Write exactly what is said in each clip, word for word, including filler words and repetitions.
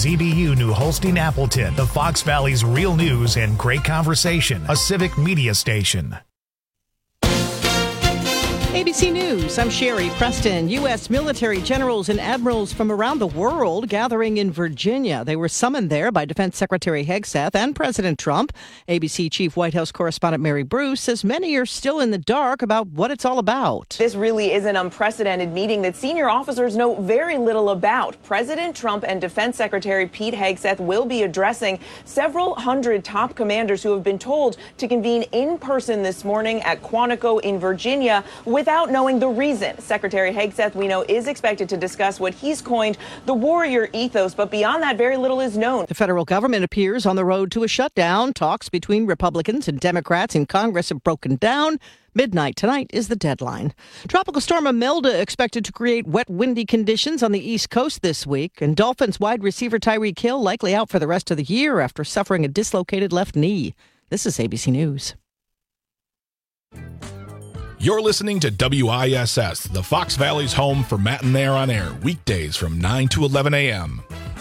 Z B U New Holstein Appleton, the Fox Valley's real news and great conversation, a civic media station. A B C News, I'm Sherry Preston. U S military generals and admirals from around the world gathering in Virginia. They were summoned there by Defense Secretary Hegseth and President Trump. A B C Chief White House correspondent Mary Bruce says many are still in the dark about what it's all about. This really is an unprecedented meeting that senior officers know very little about. President Trump and Defense Secretary Pete Hegseth will be addressing several hundred top commanders who have been told to convene in person this morning at Quantico in Virginia without knowing the reason. Secretary Hegseth, we know, is expected to discuss what he's coined the warrior ethos, but beyond that, very little is known. The federal government appears on the road to a shutdown. Talks between Republicans and Democrats in Congress have broken down. Midnight tonight is the deadline. Tropical storm Imelda expected to create wet, windy conditions on the East Coast this week. And Dolphins wide receiver Tyreek Hill likely out for the rest of the year after suffering a dislocated left knee. This is A B C News. You're listening to W I S S, the Fox Valley's home for Matt and Nair on Air, weekdays from nine to eleven a.m.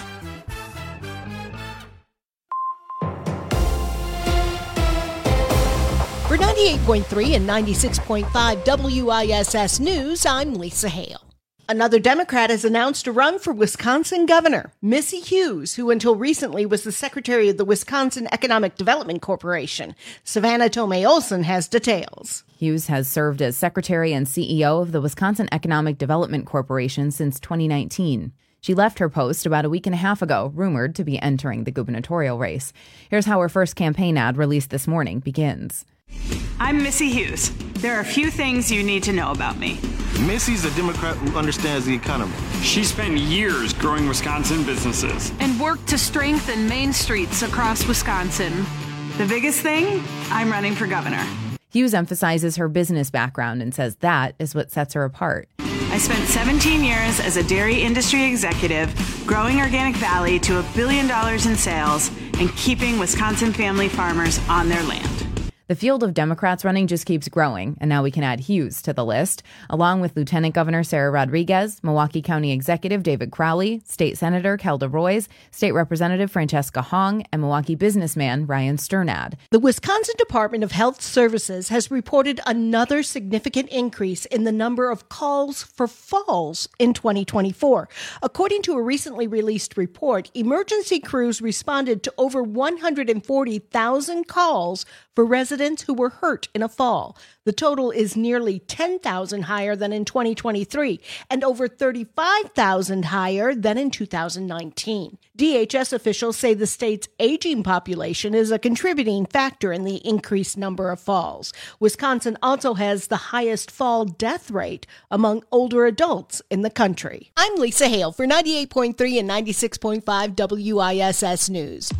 For ninety-eight point three and ninety-six point five W I S S News, I'm Lisa Hale. Another Democrat has announced a run for Wisconsin governor. Missy Hughes, who until recently was the secretary of the Wisconsin Economic Development Corporation. Savannah Tomei Olson has details. Hughes has served as secretary and C E O of the Wisconsin Economic Development Corporation since twenty nineteen. She left her post about a week and a half ago, rumored to be entering the gubernatorial race. Here's how her first campaign ad released this morning begins. I'm Missy Hughes. There are a few things you need to know about me. Missy's a Democrat who understands the economy. She spent years growing Wisconsin businesses and worked to strengthen main streets across Wisconsin. The biggest thing, I'm running for governor. Hughes emphasizes her business background and says that is what sets her apart. I spent seventeen years as a dairy industry executive, growing Organic Valley to a billion dollars in sales and keeping Wisconsin family farmers on their land. The field of Democrats running just keeps growing, and now we can add Hughes to the list, along with Lieutenant Governor Sarah Rodriguez, Milwaukee County Executive David Crowley, State Senator Kelda Roys, State Representative Francesca Hong, and Milwaukee businessman Ryan Sternad. The Wisconsin Department of Health Services has reported another significant increase in the number of calls for falls in twenty twenty-four. According to a recently released report, emergency crews responded to over one hundred forty thousand calls for residents who were hurt in a fall. The total is nearly ten thousand higher than in twenty twenty-three and over thirty-five thousand higher than in two thousand nineteen. D H S officials say the state's aging population is a contributing factor in the increased number of falls. Wisconsin also has the highest fall death rate among older adults in the country. I'm Lisa Hale for ninety-eight point three and ninety-six point five W I S S News.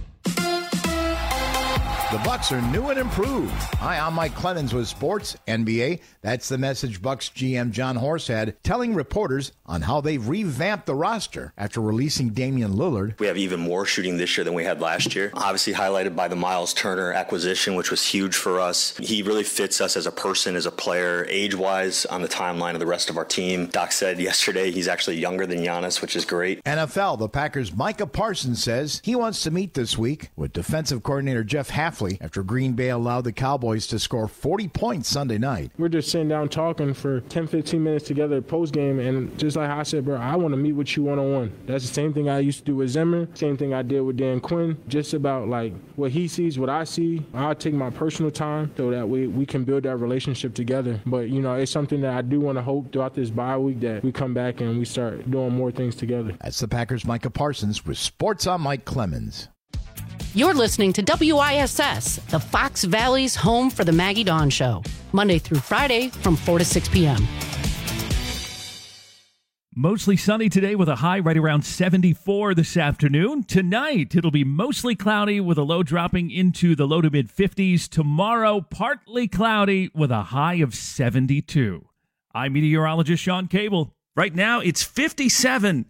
The Bucks are new and improved. Hi, I'm Mike Clemens with Sports N B A. That's the message Bucks G M John Horst had, telling reporters on how they've revamped the roster after releasing Damian Lillard. We have even more shooting this year than we had last year. Obviously highlighted by the Miles Turner acquisition, which was huge for us. He really fits us as a person, as a player, age-wise on the timeline of the rest of our team. Doc said yesterday he's actually younger than Giannis, which is great. N F L, the Packers' Micah Parsons says he wants to meet this week with defensive coordinator Jeff Hafley after Green Bay allowed the Cowboys to score forty points Sunday night. We're just sitting down talking for ten, fifteen minutes together post-game, and just like I said, bro, I want to meet with you one-on-one. That's the same thing I used to do with Zimmer, same thing I did with Dan Quinn, just about like what he sees, what I see. I'll take my personal time so that we, we can build that relationship together. But, you know, it's something that I do want to hope throughout this bye week that we come back and we start doing more things together. That's the Packers' Micah Parsons with Sports on Mike Clemens. You're listening to W I S S, the Fox Valley's home for the Maggie Dawn Show, Monday through Friday from four to six p.m. Mostly sunny today with a high right around seventy-four this afternoon. Tonight, it'll be mostly cloudy with a low dropping into the low to mid fifties. Tomorrow, partly cloudy with a high of seventy-two. I'm meteorologist Sean Cable. Right now, it's fifty-seven.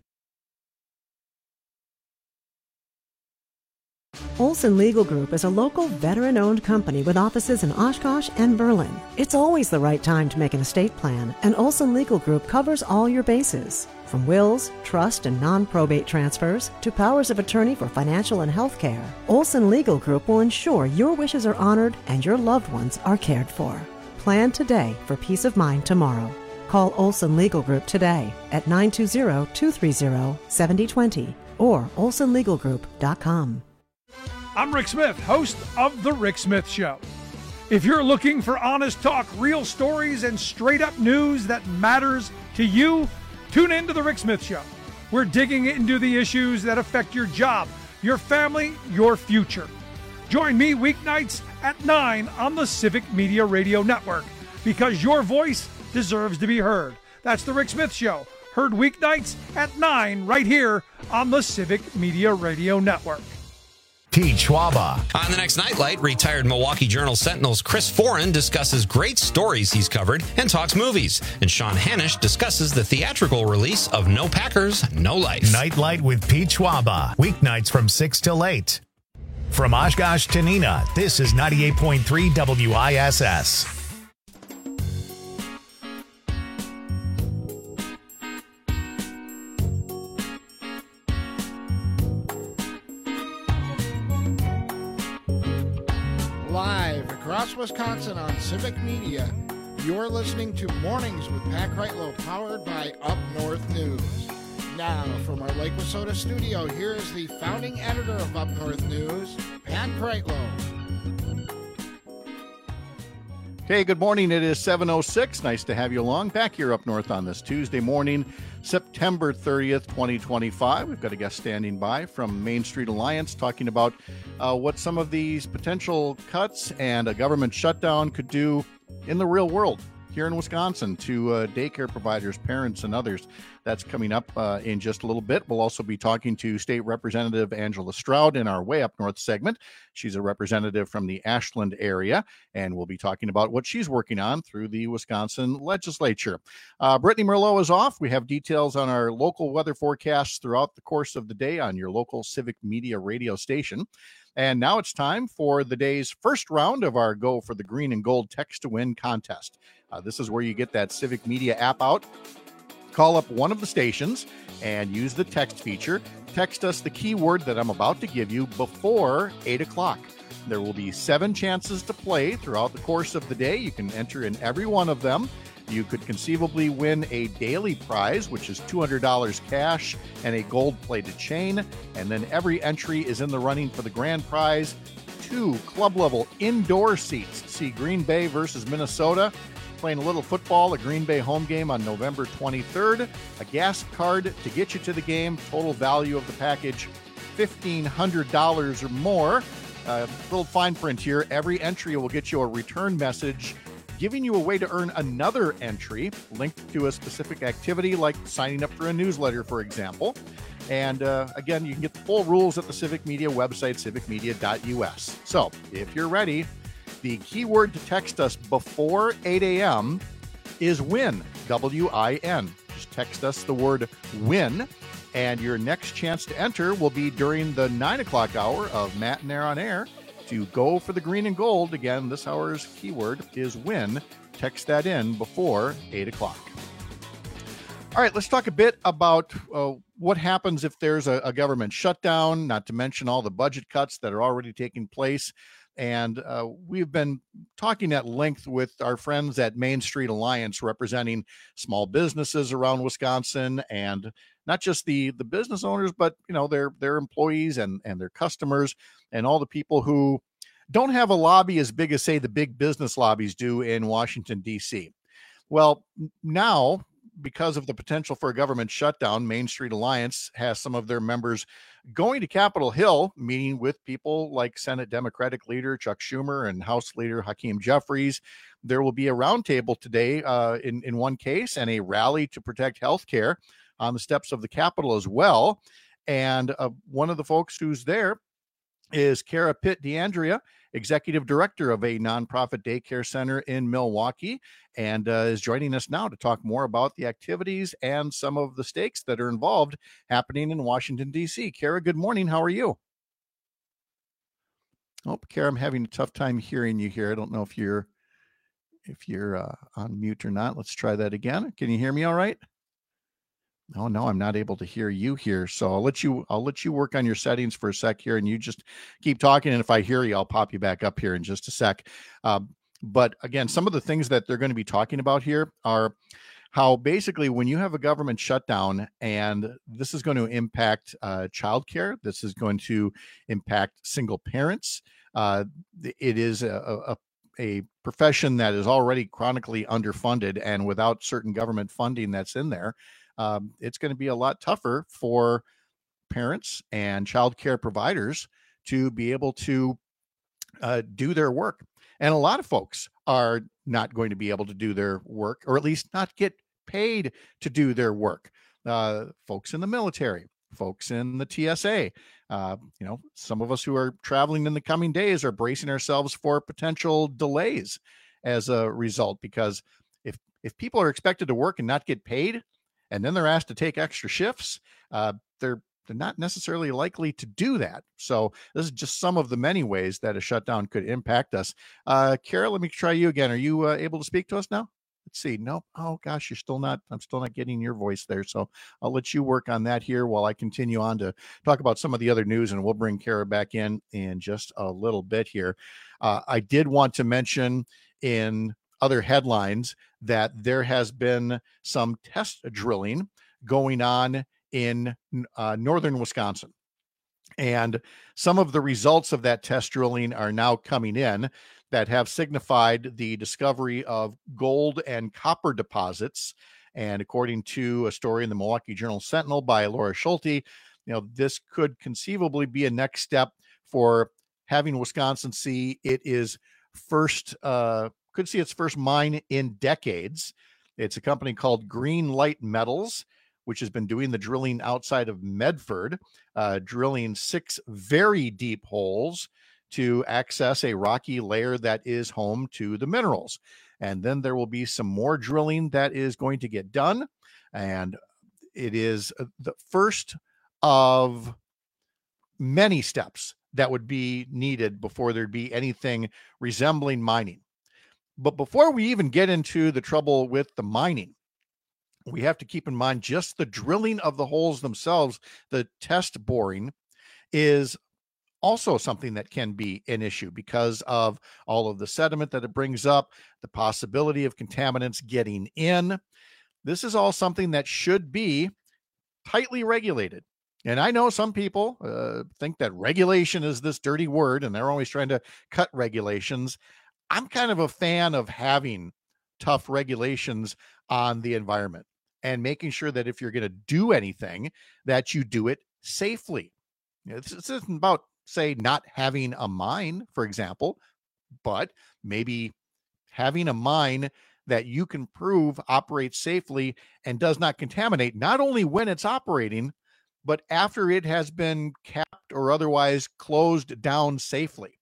Olson Legal Group is a local veteran-owned company with offices in Oshkosh and Berlin. It's always the right time to make an estate plan, and Olson Legal Group covers all your bases. From wills, trust, and non-probate transfers to powers of attorney for financial and health care, Olson Legal Group will ensure your wishes are honored and your loved ones are cared for. Plan today for peace of mind tomorrow. Call Olson Legal Group today at nine two zero, two three zero, seven zero two zero or olson legal group dot com. I'm Rick Smith, host of The Rick Smith Show. If you're looking for honest talk, real stories, and straight-up news that matters to you, tune in to The Rick Smith Show. We're digging into the issues that affect your job, your family, your future. Join me weeknights at nine on the Civic Media Radio Network, because your voice deserves to be heard. That's The Rick Smith Show, heard weeknights at nine right here on the Civic Media Radio Network. Pete Schwaba. On the next Nightlight, retired Milwaukee Journal Sentinel's Chris Foran discusses great stories he's covered and talks movies. And Sean Hanish discusses the theatrical release of No Packers, No Life. Nightlight with Pete Schwaba. Weeknights from six till eight. From Oshkosh to Neenah, this is ninety-eight point three W I S S. Across Wisconsin on Civic Media, you're listening to Mornings with Pat Kreitlow, powered by Up North News. Now, from our Lake Wissota studio, here is the founding editor of Up North News, Pat Kreitlow. Okay, good morning. It is seven oh six. Nice to have you along back here up north on this Tuesday morning, September thirtieth, twenty twenty-five. We've got a guest standing by from Main Street Alliance talking about uh, what some of these potential cuts and a government shutdown could do in the real world here in Wisconsin to uh, daycare providers, parents, and others. That's coming up uh, in just a little bit. We'll also be talking to State Representative Angela Stroud in our Way Up North segment. She's a representative from the Ashland area, and we'll be talking about what she's working on through the Wisconsin legislature. Uh, Brittany Merlot is off. We have details on our local weather forecasts throughout the course of the day on your local Civic Media radio station. And now it's time for the day's first round of our Go for the Green and Gold Text to Win contest. Uh, this is where you get that Civic Media app out, call up one of the stations, and use the text feature. Text us the keyword that I'm about to give you before eight o'clock. There will be seven chances to play throughout the course of the day. You can enter in every one of them. You could conceivably win a daily prize, which is two hundred dollars cash and a gold-plated chain. And then every entry is in the running for the grand prize, two club-level indoor seats to see Green Bay versus Minnesota, playing a little football, a Green Bay home game on November twenty-third, a gas card to get you to the game, total value of the package, fifteen hundred dollars or more. Uh, little fine print here, every entry will get you a return message giving you a way to earn another entry linked to a specific activity like signing up for a newsletter, for example. And uh, again, you can get the full rules at the Civic Media website, civic media dot u s. So if you're ready, the keyword to text us before eight a.m. is WIN, W I N. Just text us the word WIN, and your next chance to enter will be during the nine o'clock hour of Matt and Air on Air to Go for the Green and Gold. Again, this hour's keyword is WIN. Text that in before eight o'clock. All right, let's talk a bit about uh, what happens if there's a, a government shutdown, not to mention all the budget cuts that are already taking place. And uh, we've been talking at length with our friends at Main Street Alliance, representing small businesses around Wisconsin, and not just the the business owners, but you know their their employees and and their customers and all the people who don't have a lobby as big as, say, the big business lobbies do in Washington, D C. Well, now, because of the potential for a government shutdown, Main Street Alliance has some of their members going to Capitol Hill, meeting with people like Senate Democratic leader Chuck Schumer and House leader Hakeem Jeffries. There will be a roundtable today uh, in, in one case, and a rally to protect health care on the steps of the Capitol as well. And uh, one of the folks who's there is Kara Pitt DeAndrea, executive director of a nonprofit daycare center in Milwaukee, and uh, is joining us now to talk more about the activities and some of the stakes that are involved happening in Washington, D C. Kara, good morning. How are you? Oh, Kara, I'm having a tough time hearing you here. I don't know if you're if you're uh, on mute or not. Let's try that again. Can you hear me all right? Oh no, I'm not able to hear you here. So I'll let you I'll let you work on your settings for a sec here, and you just keep talking. And if I hear you, I'll pop you back up here in just a sec. Um, but again, some of the things that they're going to be talking about here are how basically when you have a government shutdown, and this is going to impact uh, childcare, this is going to impact single parents. Uh, it is a, a a profession that is already chronically underfunded, and without certain government funding that's in there, um, it's going to be a lot tougher for parents and childcare providers to be able to uh, do their work. And a lot of folks are not going to be able to do their work, or at least not get paid to do their work. Uh, folks in the military, folks in the T S A, uh, you know, some of us who are traveling in the coming days are bracing ourselves for potential delays as a result, because if if people are expected to work and not get paid, and then they're asked to take extra shifts, uh, they're they're not necessarily likely to do that. So this is just some of the many ways that a shutdown could impact us. Uh, Kara, let me try you again. Are you uh, able to speak to us now? Let's see. No. Oh gosh, you're still not, I'm still not getting your voice there. So I'll let you work on that here while I continue on to talk about some of the other news, and we'll bring Kara back in in just a little bit here. Uh, I did want to mention in other headlines that there has been some test drilling going on in uh, northern Wisconsin. And some of the results of that test drilling are now coming in that have signified the discovery of gold and copper deposits. And according to a story in the Milwaukee Journal Sentinel by Laura Schulte, you know, this could conceivably be a next step for having Wisconsin see it is first, uh, could see its first mine in decades. It's a company called Green Light Metals, which has been doing the drilling outside of Medford, uh, drilling six very deep holes to access a rocky layer that is home to the minerals. And then there will be some more drilling that is going to get done. And it is the first of many steps that would be needed before there'd be anything resembling mining. But before we even get into the trouble with the mining, we have to keep in mind just the drilling of the holes themselves. The test boring is also something that can be an issue because of all of the sediment that it brings up, the possibility of contaminants getting in. This is all something that should be tightly regulated. And I know some people uh, think that regulation is this dirty word, and they're always trying to cut regulations. I'm kind of a fan of having tough regulations on the environment and making sure that if you're going to do anything, that you do it safely. You know, this, this isn't about, say, not having a mine, for example, but maybe having a mine that you can prove operates safely and does not contaminate, not only when it's operating, but after it has been capped or otherwise closed down safely.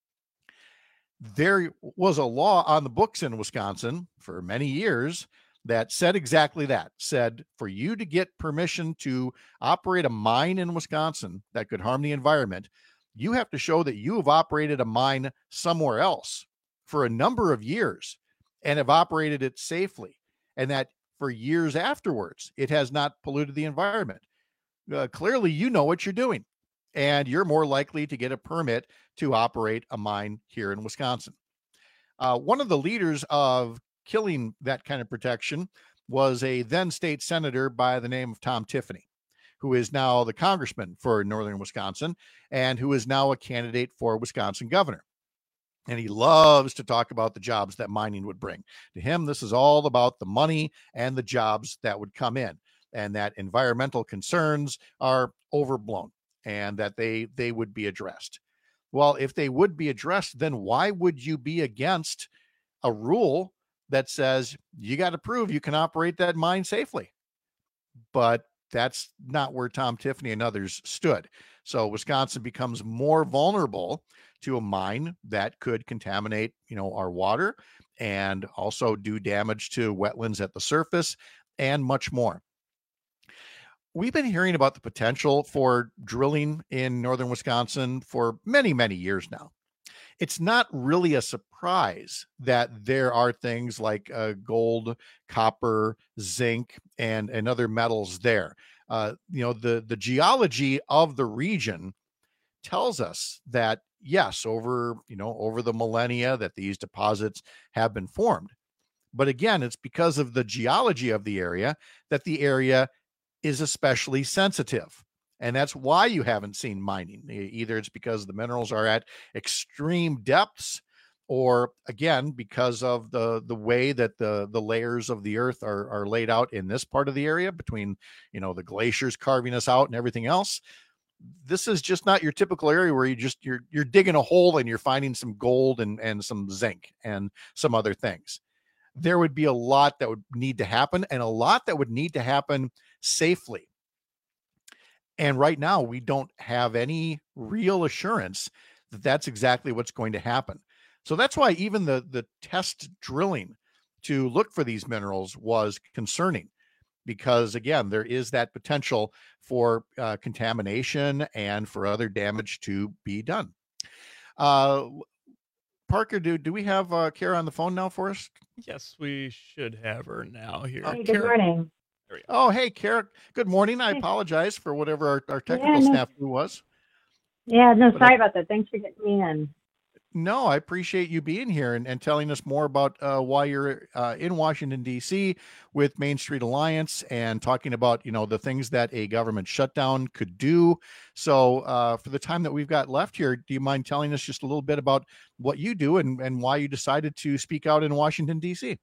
There was a law on the books in Wisconsin for many years that said exactly that, said for you to get permission to operate a mine in Wisconsin that could harm the environment, you have to show that you have operated a mine somewhere else for a number of years and have operated it safely, and that for years afterwards, it has not polluted the environment. Uh, clearly, you know what you're doing, and you're more likely to get a permit to operate a mine here in Wisconsin. Uh, one of the leaders of killing that kind of protection was a then state senator by the name of Tom Tiffany, who is now the congressman for northern Wisconsin and who is now a candidate for Wisconsin governor. And he loves to talk about the jobs that mining would bring. To him, this is all about the money and the jobs that would come in, and that environmental concerns are overblown and that they, they would be addressed. Well, if they would be addressed, then why would you be against a rule that says you got to prove you can operate that mine safely? But that's not where Tom Tiffany and others stood. So Wisconsin becomes more vulnerable to a mine that could contaminate, you know, our water and also do damage to wetlands at the surface and much more. We've been hearing about the potential for drilling in northern Wisconsin for many, many years now. it's not really a surprise that there are things like uh, gold, copper, zinc, and, and other metals there. Uh, you know, the, the geology of the region tells us that, yes, over, you know, over the millennia that these deposits have been formed. But again, it's because of the geology of the area that the area is especially sensitive. And that's why you haven't seen mining. Either it's because the minerals are at extreme depths, or again, because of the, the way that the, the layers of the earth are, are laid out in this part of the area between, you know, the glaciers carving us out and everything else. This is just not your typical area where you just, you're, you're digging a hole and you're finding some gold and, and some zinc and some other things. There would be a lot that would need to happen, and a lot that would need to happen safely. And right now, we don't have any real assurance that that's exactly what's going to happen. So that's why even the, the test drilling to look for these minerals was concerning, because, again, there is that potential for uh, contamination and for other damage to be done. Uh, Parker, do, do we have uh, Kara on the phone now for us? Yes, we should have her now here. Hey, good Kara. Morning. Oh, hey, Kara. Good morning. I apologize for whatever our, our technical yeah, no, snafu was. Yeah, no, but sorry I, about that. Thanks for getting me in. No, I appreciate you being here and, and telling us more about uh, why you're uh, in Washington, D C with Main Street Alliance, and talking about, you know, the things that a government shutdown could do. So uh, for the time that we've got left here, do you mind telling us just a little bit about what you do and, and why you decided to speak out in Washington, D C?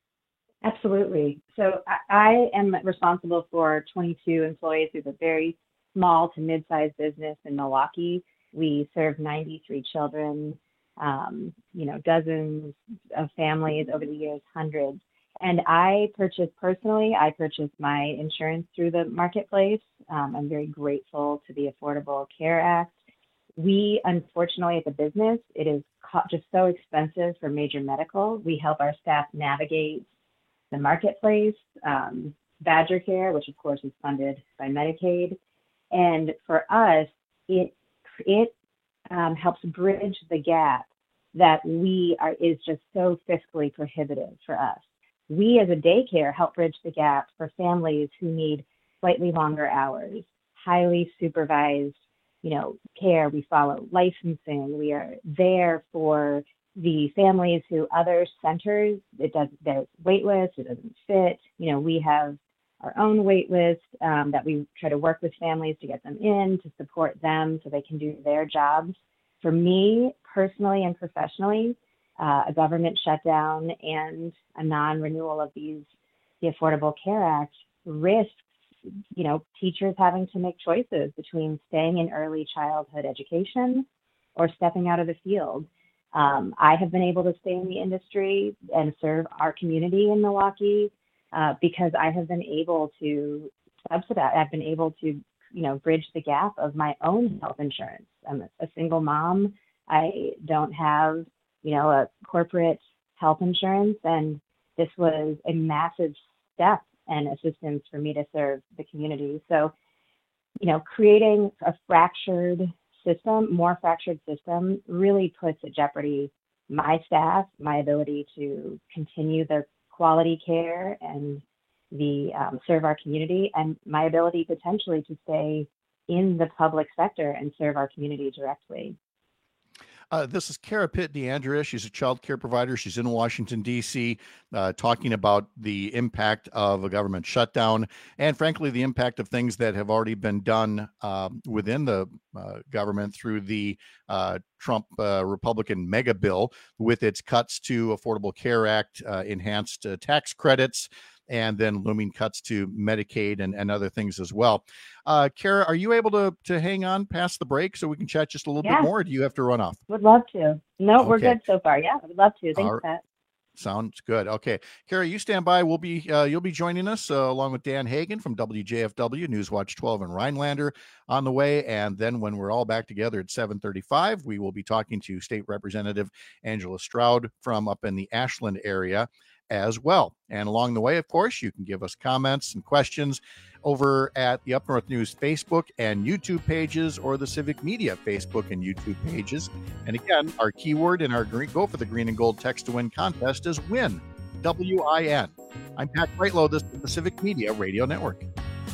Absolutely. So I am responsible for twenty-two employees. We have a very small to mid-sized business in Milwaukee. We serve ninety-three children, um, you know, dozens of families over the years, hundreds. And I purchased personally, I purchased my insurance through the marketplace. Um, I'm very grateful to the Affordable Care Act. We, unfortunately, at the business, it is just so expensive for major medical. We help our staff navigate the marketplace, um, Badger Care, which of course is funded by Medicaid. And for us, it it um, helps bridge the gap that we are is just so fiscally prohibitive for us. We as a daycare help bridge the gap for families who need slightly longer hours, highly supervised, you know, care. We follow licensing. We are there for the families who other centers, it does, there's wait list, it doesn't fit. You know, we have our own wait list um, that we try to work with families to get them in, to support them so they can do their jobs. For me, personally and professionally, uh, a government shutdown and a non-renewal of these, the Affordable Care Act risks, you know, teachers having to make choices between staying in early childhood education or stepping out of the field. Um, I have been able to stay in the industry and serve our community in Milwaukee uh, because I have been able to subsidize, I've been able to, you know, bridge the gap of my own health insurance. I'm a single mom. I don't have, you know, a corporate health insurance, and this was a massive step and assistance for me to serve the community. So, you know, creating a fractured system, more fractured system, really puts at jeopardy my staff, my ability to continue the quality care and the um, serve our community, and my ability potentially to stay in the public sector and serve our community directly. Uh, this is Kara Pitt DeAndrea. She's a child care provider. She's in Washington, D C, uh, talking about the impact of a government shutdown and, frankly, the impact of things that have already been done uh, within the uh, government through the uh, Trump uh, Republican mega bill with its cuts to Affordable Care Act, uh, enhanced uh, tax credits, and then looming cuts to Medicaid and, and other things as well. Uh, Kara, are you able to to hang on past the break so we can chat just a little yeah. bit more, or do you have to run off? Would love to. No, okay. We're good so far. Yeah, I would love to. Thanks, All right. Pat. Sounds good. Okay, Kara, you stand by. We'll be uh, you'll be joining us uh, along with Dan Hagan from W J F W Newswatch twelve and Rhinelander on the way. And then when we're all back together at seven thirty-five, we will be talking to State Representative Angela Stroud from up in the Ashland area. as well. And along the way, of course, you can give us comments and questions over at the Up North News Facebook and YouTube pages, or the Civic Media Facebook and YouTube pages. And again, our keyword in our green, Go for the Green and Gold Text to Win contest is WIN, W I N. I'm Pat Brightlow. This is the Civic Media Radio Network.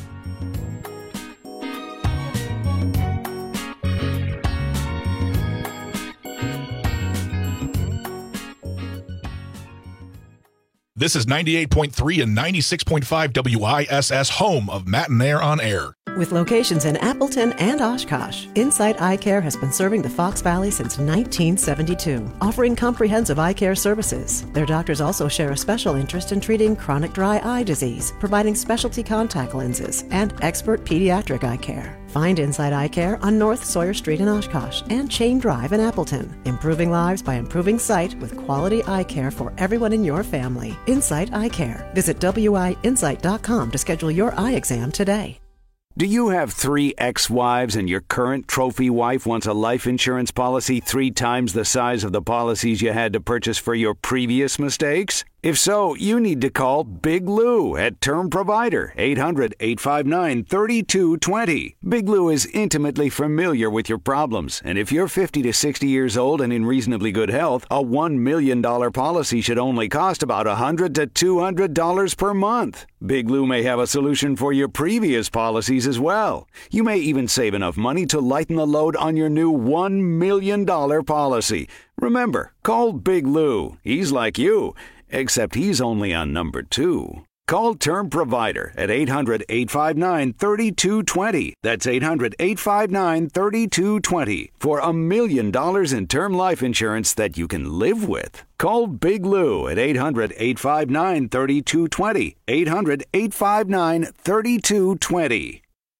This is ninety-eight point three and ninety-six point five W I S S, home of Matt and Air on Air. With locations in Appleton and Oshkosh, Insight Eye Care has been serving the Fox Valley since nineteen seventy-two, offering comprehensive eye care services. Their doctors also share a special interest in treating chronic dry eye disease, providing specialty contact lenses, and expert pediatric eye care. Find Insight Eye Care on North Sawyer Street in Oshkosh and Chain Drive in Appleton, improving lives by improving sight with quality eye care for everyone in your family. Insight Eye Care. Visit W I insight dot com to schedule your eye exam today. Do you have three ex-wives and your current trophy wife wants a life insurance policy three times the size of the policies you had to purchase for your previous mistakes? If so, you need to call Big Lou at Term Provider, eight hundred, eight five nine, three two two zero. Big Lou is intimately familiar with your problems, and if you're fifty to sixty years old and in reasonably good health, a one million dollars policy should only cost about one hundred to two hundred dollars per month. Big Lou may have a solution for your previous policies as well. You may even save enough money to lighten the load on your new one million dollars policy. Remember, call Big Lou. He's like you, except he's only on number two. Call Term Provider at eight hundred, eight five nine, three two two zero. That's eight hundred, eight five nine, three two two zero for a million dollars in term life insurance that you can live with. Call Big Lou at eight hundred, eight five nine, three two two zero. eight hundred, eight five nine, three two two zero.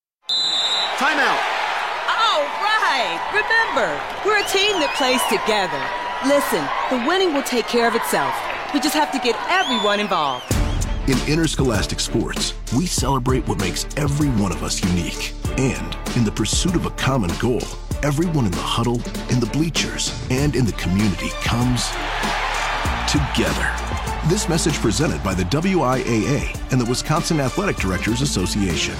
Timeout. All right. Remember, we're a team that plays together. Listen, the winning will take care of itself. We just have to get everyone involved. In interscholastic sports, we celebrate what makes every one of us unique. And in the pursuit of a common goal, everyone in the huddle, in the bleachers, and in the community comes together. This message presented by the W I A A and the Wisconsin Athletic Directors Association.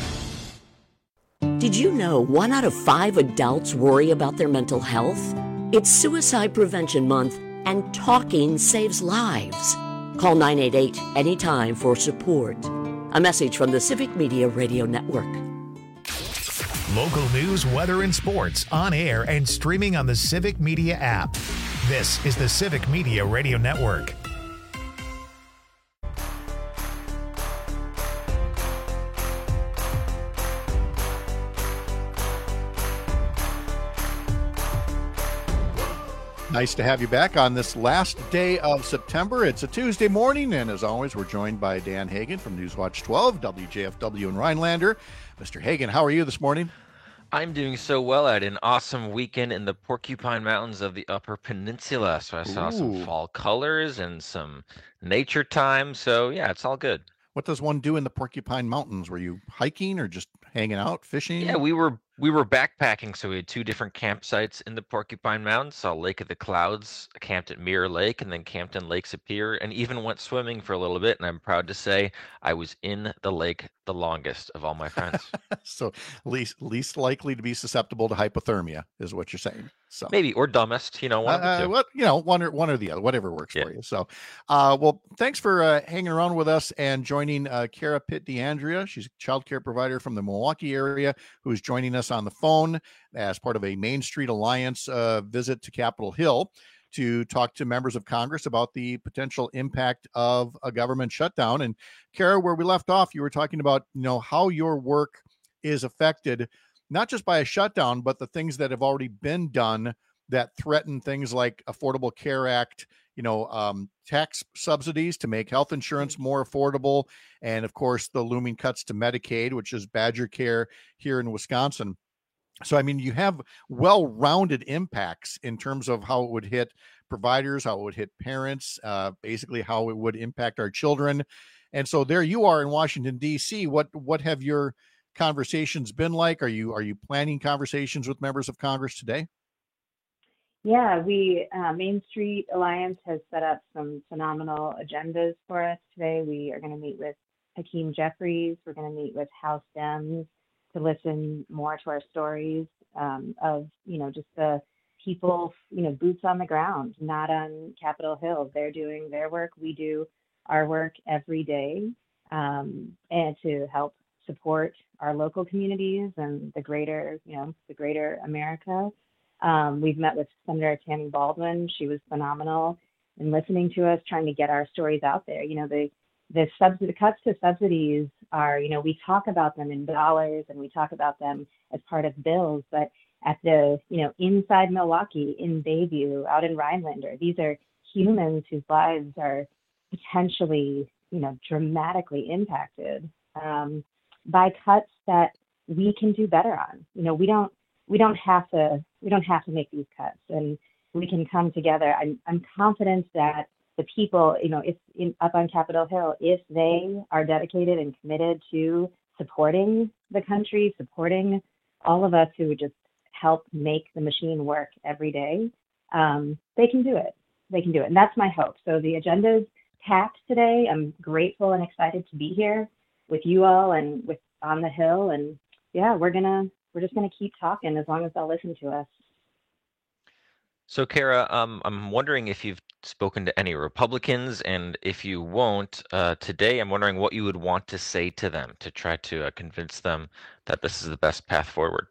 Did you know one out of five adults worry about their mental health? It's Suicide Prevention Month, and talking saves lives. Call nine eight eight anytime for support. A message from the Civic Media Radio Network. Local news, weather, and sports on air and streaming on the Civic Media app. This is the Civic Media Radio Network. Nice to have you back on this last day of September. It's a Tuesday morning, and as always, we're joined by Dan Hagan from Newswatch twelve, W J F W in Rhinelander. Mister Hagan, how are you this morning? I'm doing so well. I had an awesome weekend in the Porcupine Mountains of the Upper Peninsula, so I saw Ooh. some fall colors and some nature time. So, yeah, it's all good. What does one do in the Porcupine Mountains? Were you hiking or just hanging out, fishing? Yeah, we were we were backpacking, so we had two different campsites in the Porcupine Mountains. Saw Lake of the Clouds, camped at Mirror Lake, and then camped in Lake Superior, and even went swimming for a little bit. And I'm proud to say I was in the lake the longest of all my friends. So least least likely to be susceptible to hypothermia is what you're saying. So maybe, or dumbest, you know, one uh, of the two. What you know, one or one or the other, whatever works yeah. for you. So, uh, well, thanks for uh, hanging around with us and joining uh, Kara Pitt DeAndrea. She's a child care provider from the Milwaukee area who is joining us on the phone as part of a Main Street Alliance uh, visit to Capitol Hill to talk to members of Congress about the potential impact of a government shutdown. And Kara, where we left off, you were talking about, you know, how your work is affected not just by a shutdown, but the things that have already been done that threaten things like Affordable Care Act, you know, um, tax subsidies to make health insurance more affordable. And of course, the looming cuts to Medicaid, which is Badger Care here in Wisconsin. So, I mean, you have well-rounded impacts in terms of how it would hit providers, how it would hit parents, uh, basically how it would impact our children. And so there you are in Washington, D C. What what have your conversations been like? Are you are you planning conversations with members of Congress today? Yeah, we uh, Main Street Alliance has set up some phenomenal agendas for us today. We are going to meet with Hakeem Jeffries. We're going to meet with House Dems to listen more to our stories um, of, you know, just the people, you know, boots on the ground, not on Capitol Hill. They're doing their work. We do our work every day, um, and to help support our local communities and the greater, you know, the greater America. Um, we've met with Senator Tammy Baldwin. She was phenomenal in listening to us, trying to get our stories out there. You know, the the subsidy the cuts to subsidies are, you know, we talk about them in dollars and we talk about them as part of bills, but at the, you know, inside Milwaukee, in Bayview, out in Rhinelander, these are humans whose lives are potentially, you know, dramatically impacted um, by cuts that we can do better on. You know, we don't we don't have to we don't have to make these cuts, and we can come together. I'm I'm confident that the people, you know, if in, up on Capitol Hill, if they are dedicated and committed to supporting the country, supporting all of us who would just help make the machine work every day, um, they can do it. They can do it, and that's my hope. So the agenda is packed today. I'm grateful and excited to be here with you all and with On the Hill, and yeah, we're gonna we're just gonna keep talking as long as they'll listen to us. So, Kara, um, I'm wondering if you've spoken to any Republicans, and if you won't, uh, today I'm wondering what you would want to say to them to try to uh, convince them that this is the best path forward.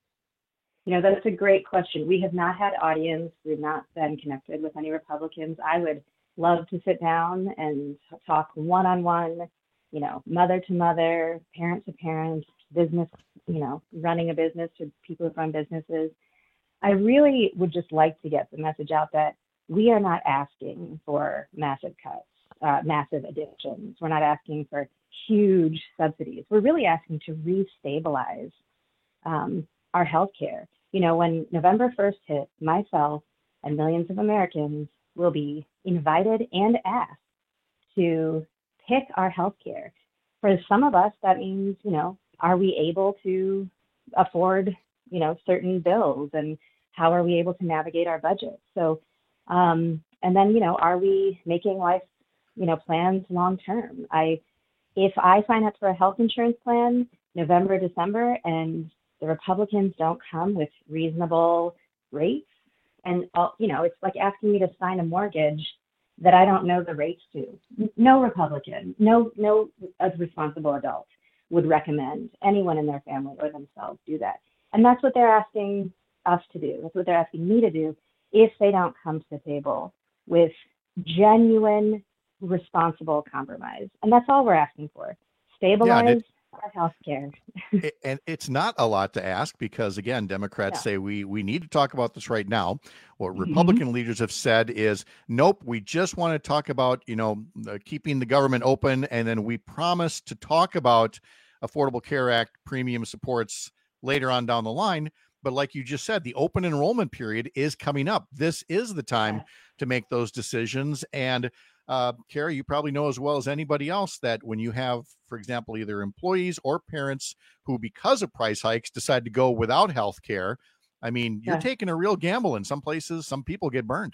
You know, that's a great question. We have not had audience. We've not been connected with any Republicans. I would love to sit down and talk one-on-one, you know, mother to mother, parent to parent, business, you know, running a business to people who run businesses. I really would just like to get the message out that we are not asking for massive cuts, uh, massive additions. We're not asking for huge subsidies. We're really asking to restabilize um, our healthcare. You know, when November first hit, myself and millions of Americans will be invited and asked to pick our healthcare. For some of us, that means, you know, are we able to afford, you know, certain bills, and how are we able to navigate our budget? So, um, and then, you know, are we making life, you know, plans long term? I, if I sign up for a health insurance plan November, December, and the Republicans don't come with reasonable rates, and uh, you know, it's like asking me to sign a mortgage that I don't know the rates to. No Republican, no no responsible adult would recommend anyone in their family or themselves do that. And that's what they're asking us to do. That's what they're asking me to do if they don't come to the table with genuine, responsible compromise. And that's all we're asking for. Stabilize yeah, it, our health care. it, and it's not a lot to ask because, again, Democrats yeah. say we, we need to talk about this right now. What mm-hmm. Republican leaders have said is, nope, we just want to talk about, you know, uh, keeping the government open. And then we promise to talk about Affordable Care Act premium supports later on down the line. But like you just said, the open enrollment period is coming up. This is the time yeah. to make those decisions. And uh, Kara, you probably know as well as anybody else that when you have, for example, either employees or parents who, because of price hikes, decide to go without health care, I mean, you're yeah. taking a real gamble. In some places, some people get burned.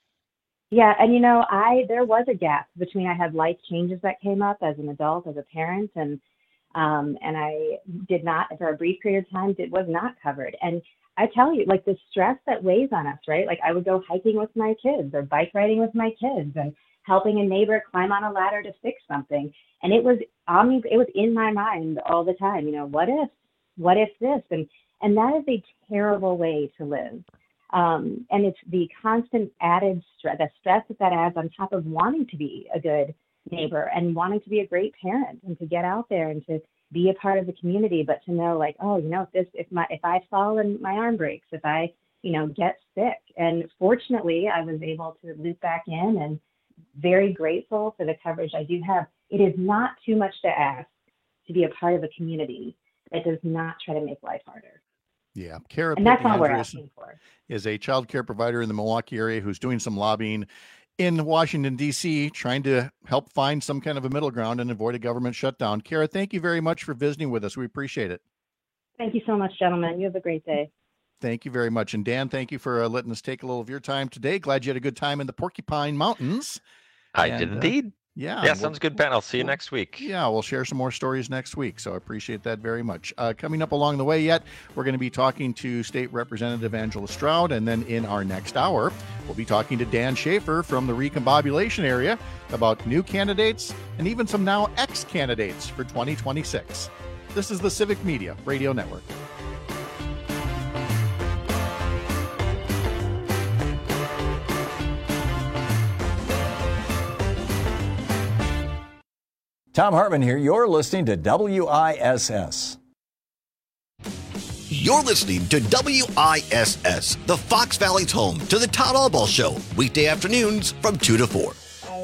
Yeah. And, you know, I there was a gap between I had life changes that came up as an adult, as a parent, and Um, and I did not, for a brief period of time, it was not covered. And I tell you, like the stress that weighs on us, right? Like I would go hiking with my kids or bike riding with my kids and helping a neighbor climb on a ladder to fix something. And it was on me, it was in my mind all the time, you know, what if, what if this? And, and that is a terrible way to live. Um, and it's the constant added stress, the stress that that adds on top of wanting to be a good neighbor and wanting to be a great parent and to get out there and to be a part of the community, but to know like, oh, you know, if this, if my, if I fall and my arm breaks, if I, you know, get sick. And fortunately I was able to loop back in and very grateful for the coverage I do have. It is not too much to ask to be a part of a community that does not try to make life harder. Yeah. Kara and that's all we're asking for. Is a child care provider in the Milwaukee area who's doing some lobbying in Washington, D C, trying to help find some kind of a middle ground and avoid a government shutdown. Kara, thank you very much for visiting with us. We appreciate it. Thank you so much, gentlemen. You have a great day. Thank you very much. And Dan, thank you for uh, letting us take a little of your time today. Glad you had a good time in the Porcupine Mountains. I and, did indeed. Uh, yeah. Yeah, sounds good, Ben. I'll see you we'll, next week. Yeah, we'll share some more stories next week. So I appreciate that very much. Uh, coming up along the way yet, we're going to be talking to State Representative Angela Stroud. And then in our next hour, we'll be talking to Dan Schaefer from the recombobulation area about new candidates and even some now ex-candidates for twenty twenty-six. This is the Civic Media Radio Network. Tom Hartman here. You're listening to W I S S. You're listening to W I S S, the Fox Valley's home to the Todd Albaugh Show, weekday afternoons from two to four.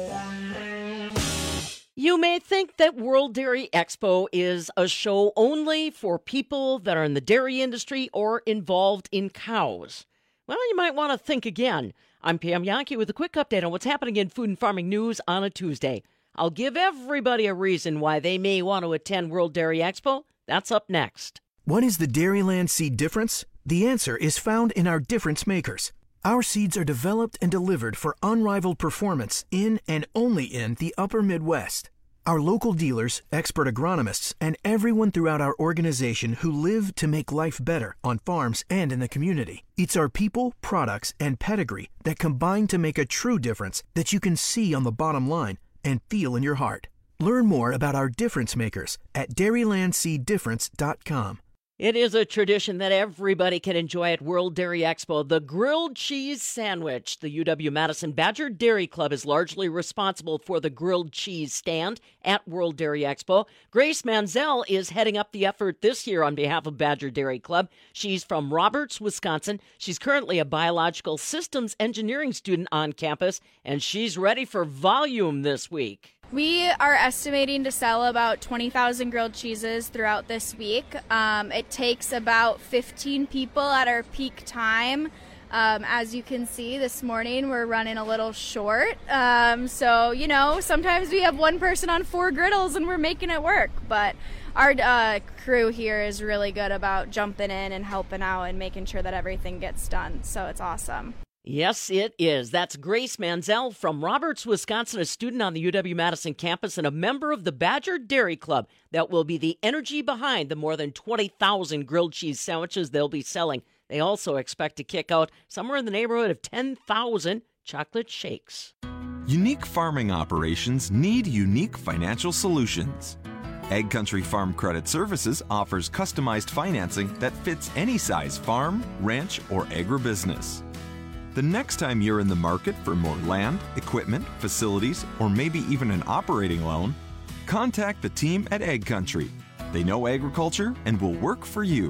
You may think that World Dairy Expo is a show only for people that are in the dairy industry or involved in cows. Well, you might want to think again. I'm Pam Yankee with a quick update on what's happening in food and farming news on a Tuesday. I'll give everybody a reason why they may want to attend World Dairy Expo. That's up next. What is the Dairyland seed difference? The answer is found in our difference makers. Our seeds are developed and delivered for unrivaled performance in and only in the upper Midwest. Our local dealers, expert agronomists, and everyone throughout our organization who live to make life better on farms and in the community. It's our people, products, and pedigree that combine to make a true difference that you can see on the bottom line and feel in your heart. Learn more about our difference makers at dairyland seed difference dot com. It is a tradition that everybody can enjoy at World Dairy Expo, the grilled cheese sandwich. The U W-Madison Badger Dairy Club is largely responsible for the grilled cheese stand at World Dairy Expo. Grace Manzel is heading up the effort this year on behalf of Badger Dairy Club. She's from Roberts, Wisconsin. She's currently a biological systems engineering student on campus, and she's ready for volume this week. We are estimating to sell about twenty thousand grilled cheeses throughout this week. Um, it takes about fifteen people at our peak time. Um, as you can see, this morning we're running a little short. Um, so, you know, sometimes we have one person on four griddles and we're making it work. But our uh, crew here is really good about jumping in and helping out and making sure that everything gets done. So it's awesome. Yes, it is. That's Grace Manzel from Roberts, Wisconsin, a student on the U W-Madison campus and a member of the Badger Dairy Club that will be the energy behind the more than twenty thousand grilled cheese sandwiches they'll be selling. They also expect to kick out somewhere in the neighborhood of ten thousand chocolate shakes. Unique farming operations need unique financial solutions. Egg Country Farm Credit Services offers customized financing that fits any size farm, ranch, or agribusiness. The next time you're in the market for more land, equipment, facilities, or maybe even an operating loan, contact the team at Egg Country. They know agriculture and will work for you.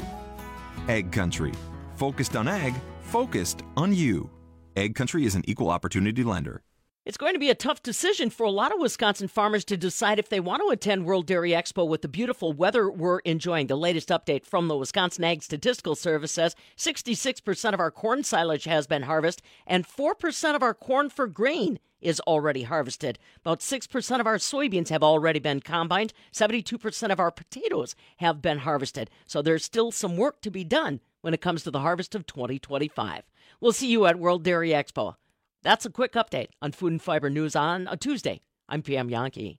Egg Country. Focused on ag, focused on you. Egg Country is an equal opportunity lender. It's going to be a tough decision for a lot of Wisconsin farmers to decide if they want to attend World Dairy Expo with the beautiful weather we're enjoying. The latest update from the Wisconsin Ag Statistical Service says sixty-six percent of our corn silage has been harvested and four percent of our corn for grain is already harvested. About six percent of our soybeans have already been combined. seventy-two percent of our potatoes have been harvested. So there's still some work to be done when it comes to the harvest of twenty twenty-five. We'll see you at World Dairy Expo. That's a quick update on Food and Fiber News on a Tuesday. I'm Pam Yankee.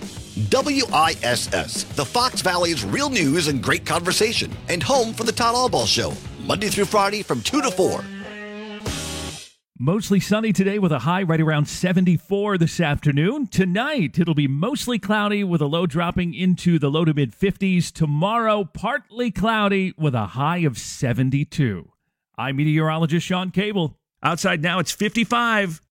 W I S S, the Fox Valley's real news and great conversation, and home for the Todd Albaugh Show, Monday through Friday from two to four. Mostly sunny today with a high right around seventy-four this afternoon. Tonight, it'll be mostly cloudy with a low dropping into the low to mid fifties. Tomorrow, partly cloudy with a high of seventy-two. I'm meteorologist Sean Cable. Outside now, it's fifty-five.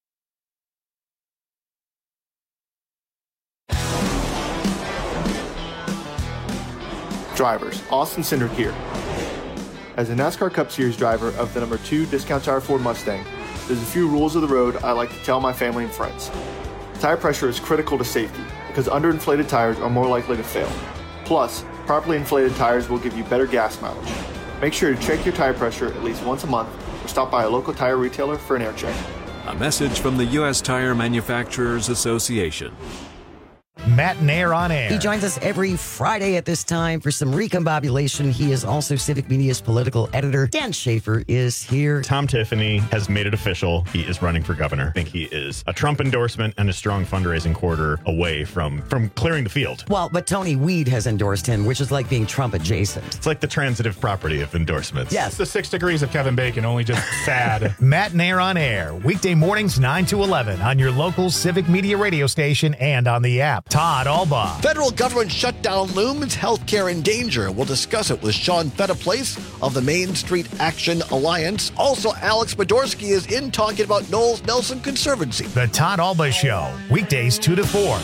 Drivers, Austin Cindric here. As a NASCAR Cup Series driver of the number two Discount Tire Ford Mustang, there's a few rules of the road I like to tell my family and friends. Tire pressure is critical to safety because underinflated tires are more likely to fail. Plus, properly inflated tires will give you better gas mileage. Make sure to check your tire pressure at least once a month or stop by a local tire retailer for an air check. A message from the U S Tire Manufacturers Association. Matt Nair on Air. He joins us every Friday at this time for some recombobulation. He is also Civic Media's political editor. Dan Schaefer is here. Tom Tiffany has made it official. He is running for governor. I think he is a Trump endorsement and a strong fundraising quarter away from, from clearing the field. Well, but Tony Weed has endorsed him, which is like being Trump adjacent. It's like the transitive property of endorsements. Yes. It's the six degrees of Kevin Bacon, only just sad. Matt Nair on Air, weekday mornings nine to eleven on your local Civic Media radio station and on the app. Todd Albaugh. Federal government shutdown looms, healthcare in danger. We'll discuss it with Sean Fetaplace of the Main Street Action Alliance. Also, Alex Podorsky is in talking about Knowles Nelson Conservancy. The Todd Albaugh Show, weekdays two to four.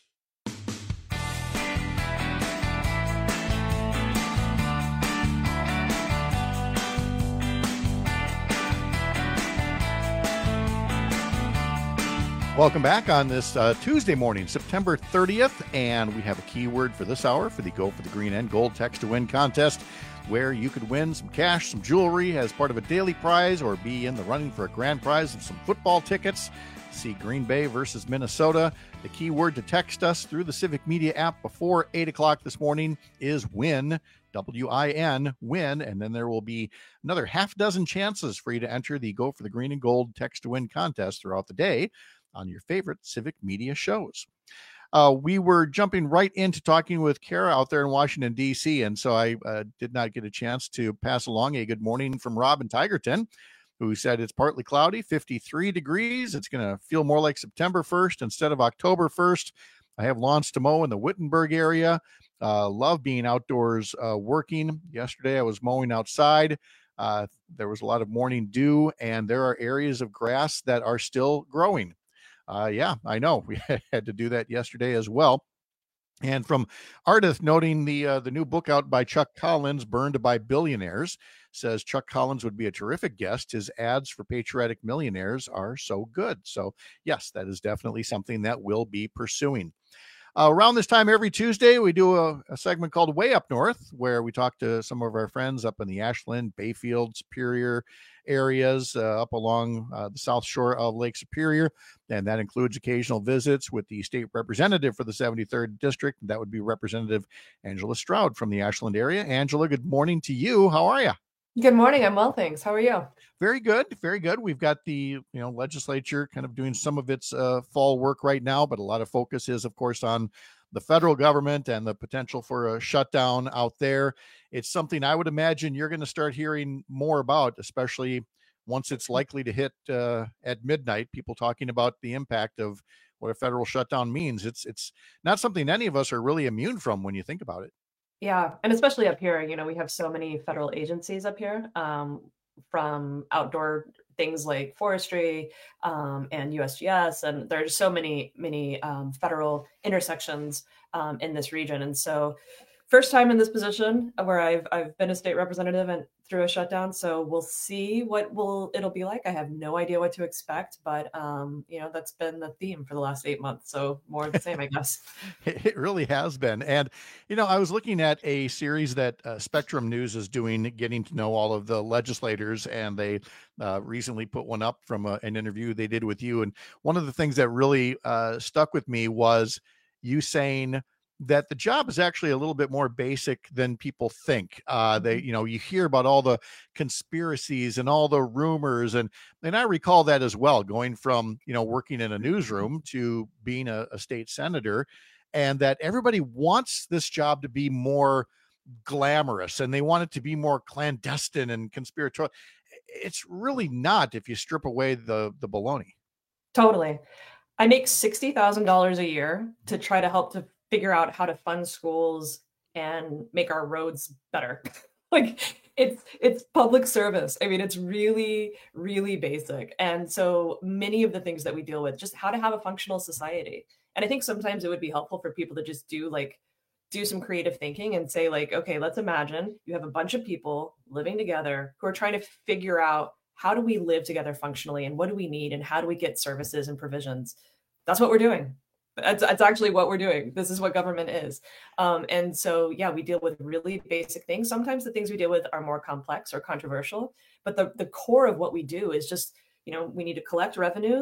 Welcome back on this uh, Tuesday morning, September thirtieth, and we have a keyword for this hour for the Go for the Green and Gold Text to Win contest, where you could win some cash, some jewelry as part of a daily prize, or be in the running for a grand prize of some football tickets. See Green Bay versus Minnesota. The keyword to text us through the Civic Media app before eight o'clock this morning is WIN, W I N, WIN, and then there will be another half dozen chances for you to enter the Go for the Green and Gold Text to Win contest throughout the day on your favorite Civic Media shows. Uh, we were jumping right into talking with Kara out there in Washington, D C, and so I uh, did not get a chance to pass along a good morning from Rob in Tigerton, who said it's partly cloudy, fifty-three degrees. It's going to feel more like September first instead of October first. I have lawns to mow in the Wittenberg area. Uh, love being outdoors uh, working. Yesterday I was mowing outside. Uh, there was a lot of morning dew, and there are areas of grass that are still growing. Uh, yeah, I know. We had to do that yesterday as well. And from Ardith noting the uh, the new book out by Chuck Collins, Burned by Billionaires, says Chuck Collins would be a terrific guest. His ads for patriotic millionaires are so good. So yes, that is definitely something that we'll be pursuing. Uh, around this time every Tuesday, we do a, a segment called Way Up North, where we talk to some of our friends up in the Ashland, Bayfield, Superior areas, uh, up along uh, the south shore of Lake Superior. And that includes occasional visits with the state representative for the seventy-third District. That would be Representative Angela Stroud from the Ashland area. Angela, good morning to you. How are you? Good morning. I'm well, thanks. How are you? Very good. Very good. We've got the you know legislature kind of doing some of its uh, fall work right now, but a lot of focus is, of course, on the federal government and the potential for a shutdown out there. It's something I would imagine you're going to start hearing more about, especially once it's likely to hit uh, at midnight. People talking about the impact of what a federal shutdown means. It's it's not something any of us are really immune from when you think about it. Yeah, and especially up here, you know, we have so many federal agencies up here, um, from outdoor things like forestry um, and U S G S, and there's so many, many um, federal intersections um, in this region. And so first time in this position where I've I've been a state representative and through a shutdown. So we'll see what will it'll be like. I have no idea what to expect, but um, you know, that's been the theme for the last eight months. So more of the same, I guess. It really has been. And, you know, I was looking at a series that uh, Spectrum News is doing, getting to know all of the legislators, and they uh, recently put one up from a, an interview they did with you. And one of the things that really uh, stuck with me was you saying that the job is actually a little bit more basic than people think. Uh, they, you know, you hear about all the conspiracies and all the rumors. And, and I recall that as well, going from, you know, working in a newsroom to being a, a state senator, and that everybody wants this job to be more glamorous and they want it to be more clandestine and conspiratorial. It's really not if you strip away the, the baloney. Totally. I make sixty thousand dollars a year to try to help to figure out how to fund schools and make our roads better. Like it's, it's public service. I mean, it's really, really basic. And so many of the things that we deal with, just how to have a functional society. And I think sometimes it would be helpful for people to just do like, do some creative thinking and say like, okay, let's imagine you have a bunch of people living together who are trying to figure out how do we live together functionally and what do we need and how do we get services and provisions? That's what we're doing. That's, that's actually what we're doing. This is what government is. Um, and so, yeah, we deal with really basic things. Sometimes the things we deal with are more complex or controversial, but the, the core of what we do is just, you know, we need to collect revenues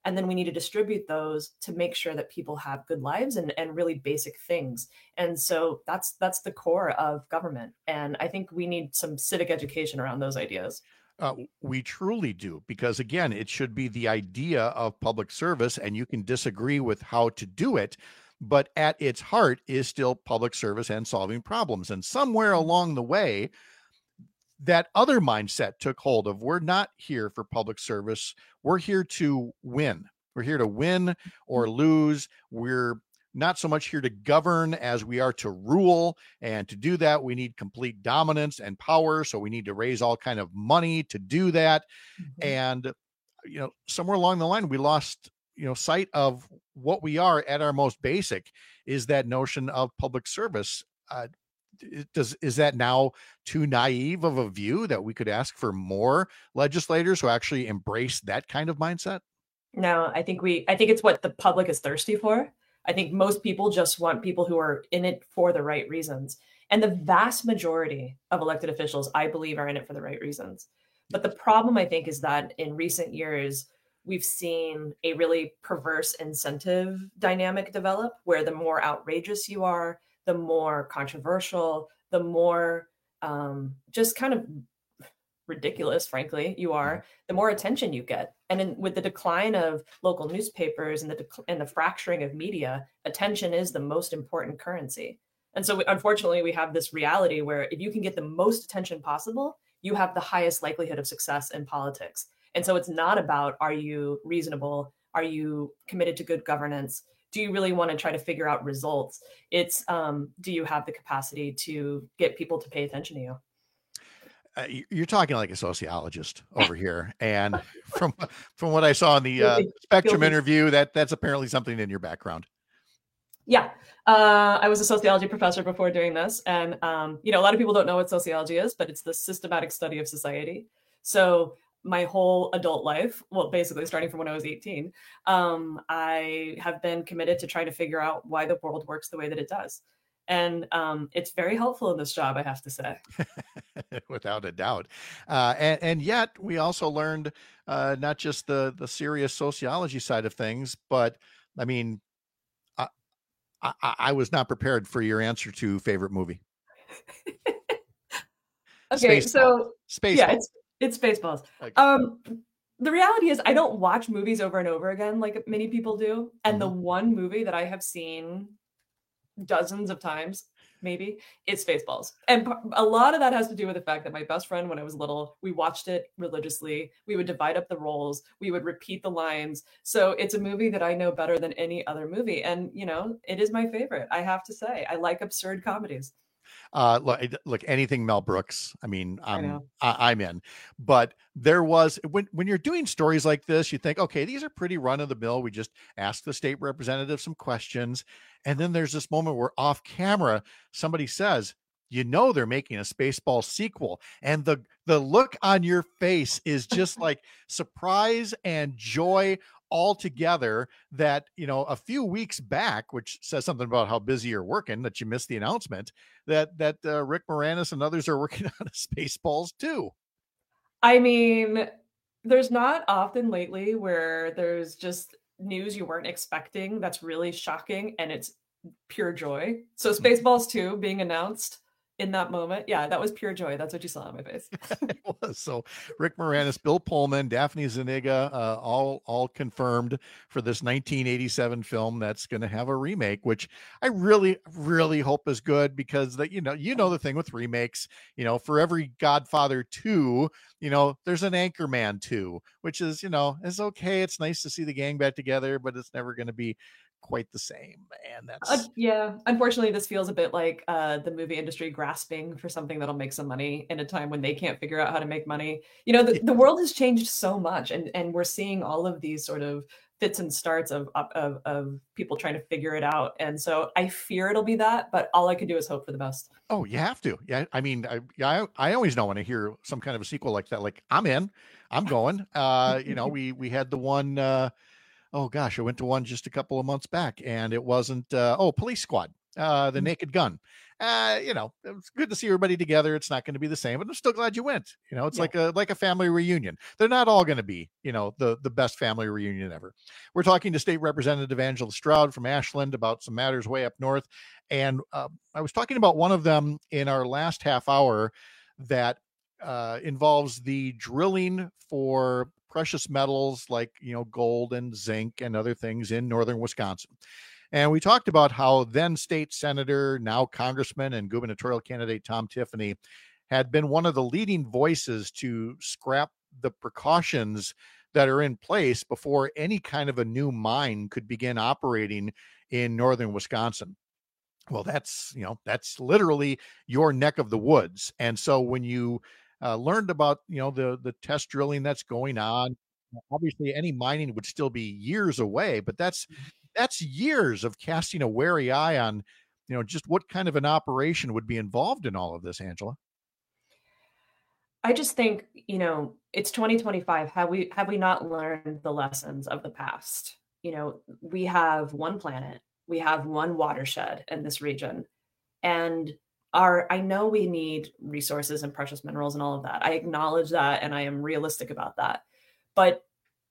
And then we need to distribute those to make sure that people have good lives and, and really basic things. And so that's that's the core of government. And I think we need some civic education around those ideas. Uh, we truly do, because again, it should be the idea of public service, and you can disagree with how to do it, but at its heart is still public service and solving problems. And somewhere along the way, that other mindset took hold of, we're not here for public service. We're here to win. We're here to win or lose. We're not so much here to govern as we are to rule. And to do that, we need complete dominance and power. So we need to raise all kind of money to do that. Mm-hmm. And, you know, somewhere along the line, we lost, you know, sight of what we are at our most basic, is that notion of public service. Uh, Does is that now too naive of a view that we could ask for more legislators who actually embrace that kind of mindset? No, I think we I think it's what the public is thirsty for. I think most people just want people who are in it for the right reasons. And the vast majority of elected officials, I believe, are in it for the right reasons. But the problem, I think, is that in recent years, we've seen a really perverse incentive dynamic develop, where the more outrageous you are, the more controversial, the more um, just kind of ridiculous, frankly, you are, the more attention you get. And in, with the decline of local newspapers and the dec- and the fracturing of media, attention is the most important currency. And so we, unfortunately, we have this reality where if you can get the most attention possible, you have the highest likelihood of success in politics. And so it's not about, are you reasonable? Are you committed to good governance? Do you really want to try to figure out results? It's, um, do you have the capacity to get people to pay attention to you? Uh, you're talking like a sociologist over here. And from from what I saw in the uh, Spectrum interview, that that's apparently something in your background. Yeah. Uh, I was a sociology professor before doing this. And, um, you know, a lot of people don't know what sociology is, but it's the systematic study of society. So my whole adult life, well, basically starting from when I was eighteen, um, I have been committed to trying to figure out why the world works the way that it does. And um, it's very helpful in this job, I have to say. Without a doubt. Uh, and, and yet we also learned uh, not just the, the serious sociology side of things, but I mean, I, I, I was not prepared for your answer to favorite movie. Okay, Spaceball. so Spaceball. yeah, it's it's Spaceballs. Okay. Um, the reality is I don't watch movies over and over again like many people do. And mm-hmm. the one movie that I have seen dozens of times, maybe, is Spaceballs. And a lot of that has to do with the fact that my best friend, when I was little, we watched it religiously. We would divide up the roles. We would repeat the lines. So it's a movie that I know better than any other movie. And, you know, it is my favorite, I have to say. I like absurd comedies. Uh, look, look, anything Mel Brooks. I mean, I'm, I I'm in, but there was, when, when you're doing stories like this, you think, okay, these are pretty run of the mill. We just ask the state representative some questions. And then there's this moment where off camera, somebody says, you know, they're making a Spaceball sequel. And the, the look on your face is just like surprise and joy all together, that, you know, a few weeks back, which says something about how busy you're working, that you missed the announcement that, that uh, Rick Moranis and others are working on a Spaceballs too. I mean, there's not often lately where there's just news you weren't expecting that's really shocking and it's pure joy. So Spaceballs two being announced in that moment, yeah, that was pure joy. That's what you saw on my face. It was. So Rick Moranis, Bill Pullman, Daphne Zuniga, uh, all all confirmed for this nineteen eighty-seven film that's going to have a remake, which I really, really hope is good, because that, you know, you know the thing with remakes, you know, for every Godfather two, you know, there's an Anchorman two, which is, you know, is okay. It's nice to see the gang back together, but it's never going to be quite the same. And that's uh, yeah unfortunately this feels a bit like uh the movie industry grasping for something that'll make some money in a time when they can't figure out how to make money. You know, the, the world has changed so much, and and we're seeing all of these sort of fits and starts of, of of people trying to figure it out. And so I fear it'll be that, but all I can do is hope for the best. Oh, you have to. Yeah, I mean, I I, I always know when I hear some kind of a sequel like that, like I'm in, I'm going. Uh you know, we we had the one uh oh gosh, I went to one just a couple of months back, and it wasn't, uh, oh, Police Squad. uh, the Naked Gun. Uh, you know, it's good to see everybody together. It's not going to be the same, but I'm still glad you went. You know, it's yeah. like a like a family reunion. They're not all going to be, you know, the, the best family reunion ever. We're talking to State Representative Angela Stroud from Ashland about some matters way up north. And uh, I was talking about one of them in our last half hour that uh, involves the drilling for precious metals like, you know, gold and zinc and other things in northern Wisconsin. And we talked about how then state senator, now congressman and gubernatorial candidate Tom Tiffany had been one of the leading voices to scrap the precautions that are in place before any kind of a new mine could begin operating in northern Wisconsin. Well, that's, you know, that's literally your neck of the woods. And so when you uh, learned about, you know, the, the test drilling that's going on, obviously any mining would still be years away, but that's, that's years of casting a wary eye on, you know, just what kind of an operation would be involved in all of this, Angela. I just think, you know, it's twenty twenty-five. Have we, have we not learned the lessons of the past? You know, we have one planet, we have one watershed in this region, and our, I know we need resources and precious minerals and all of that. I acknowledge that. And I am realistic about that, but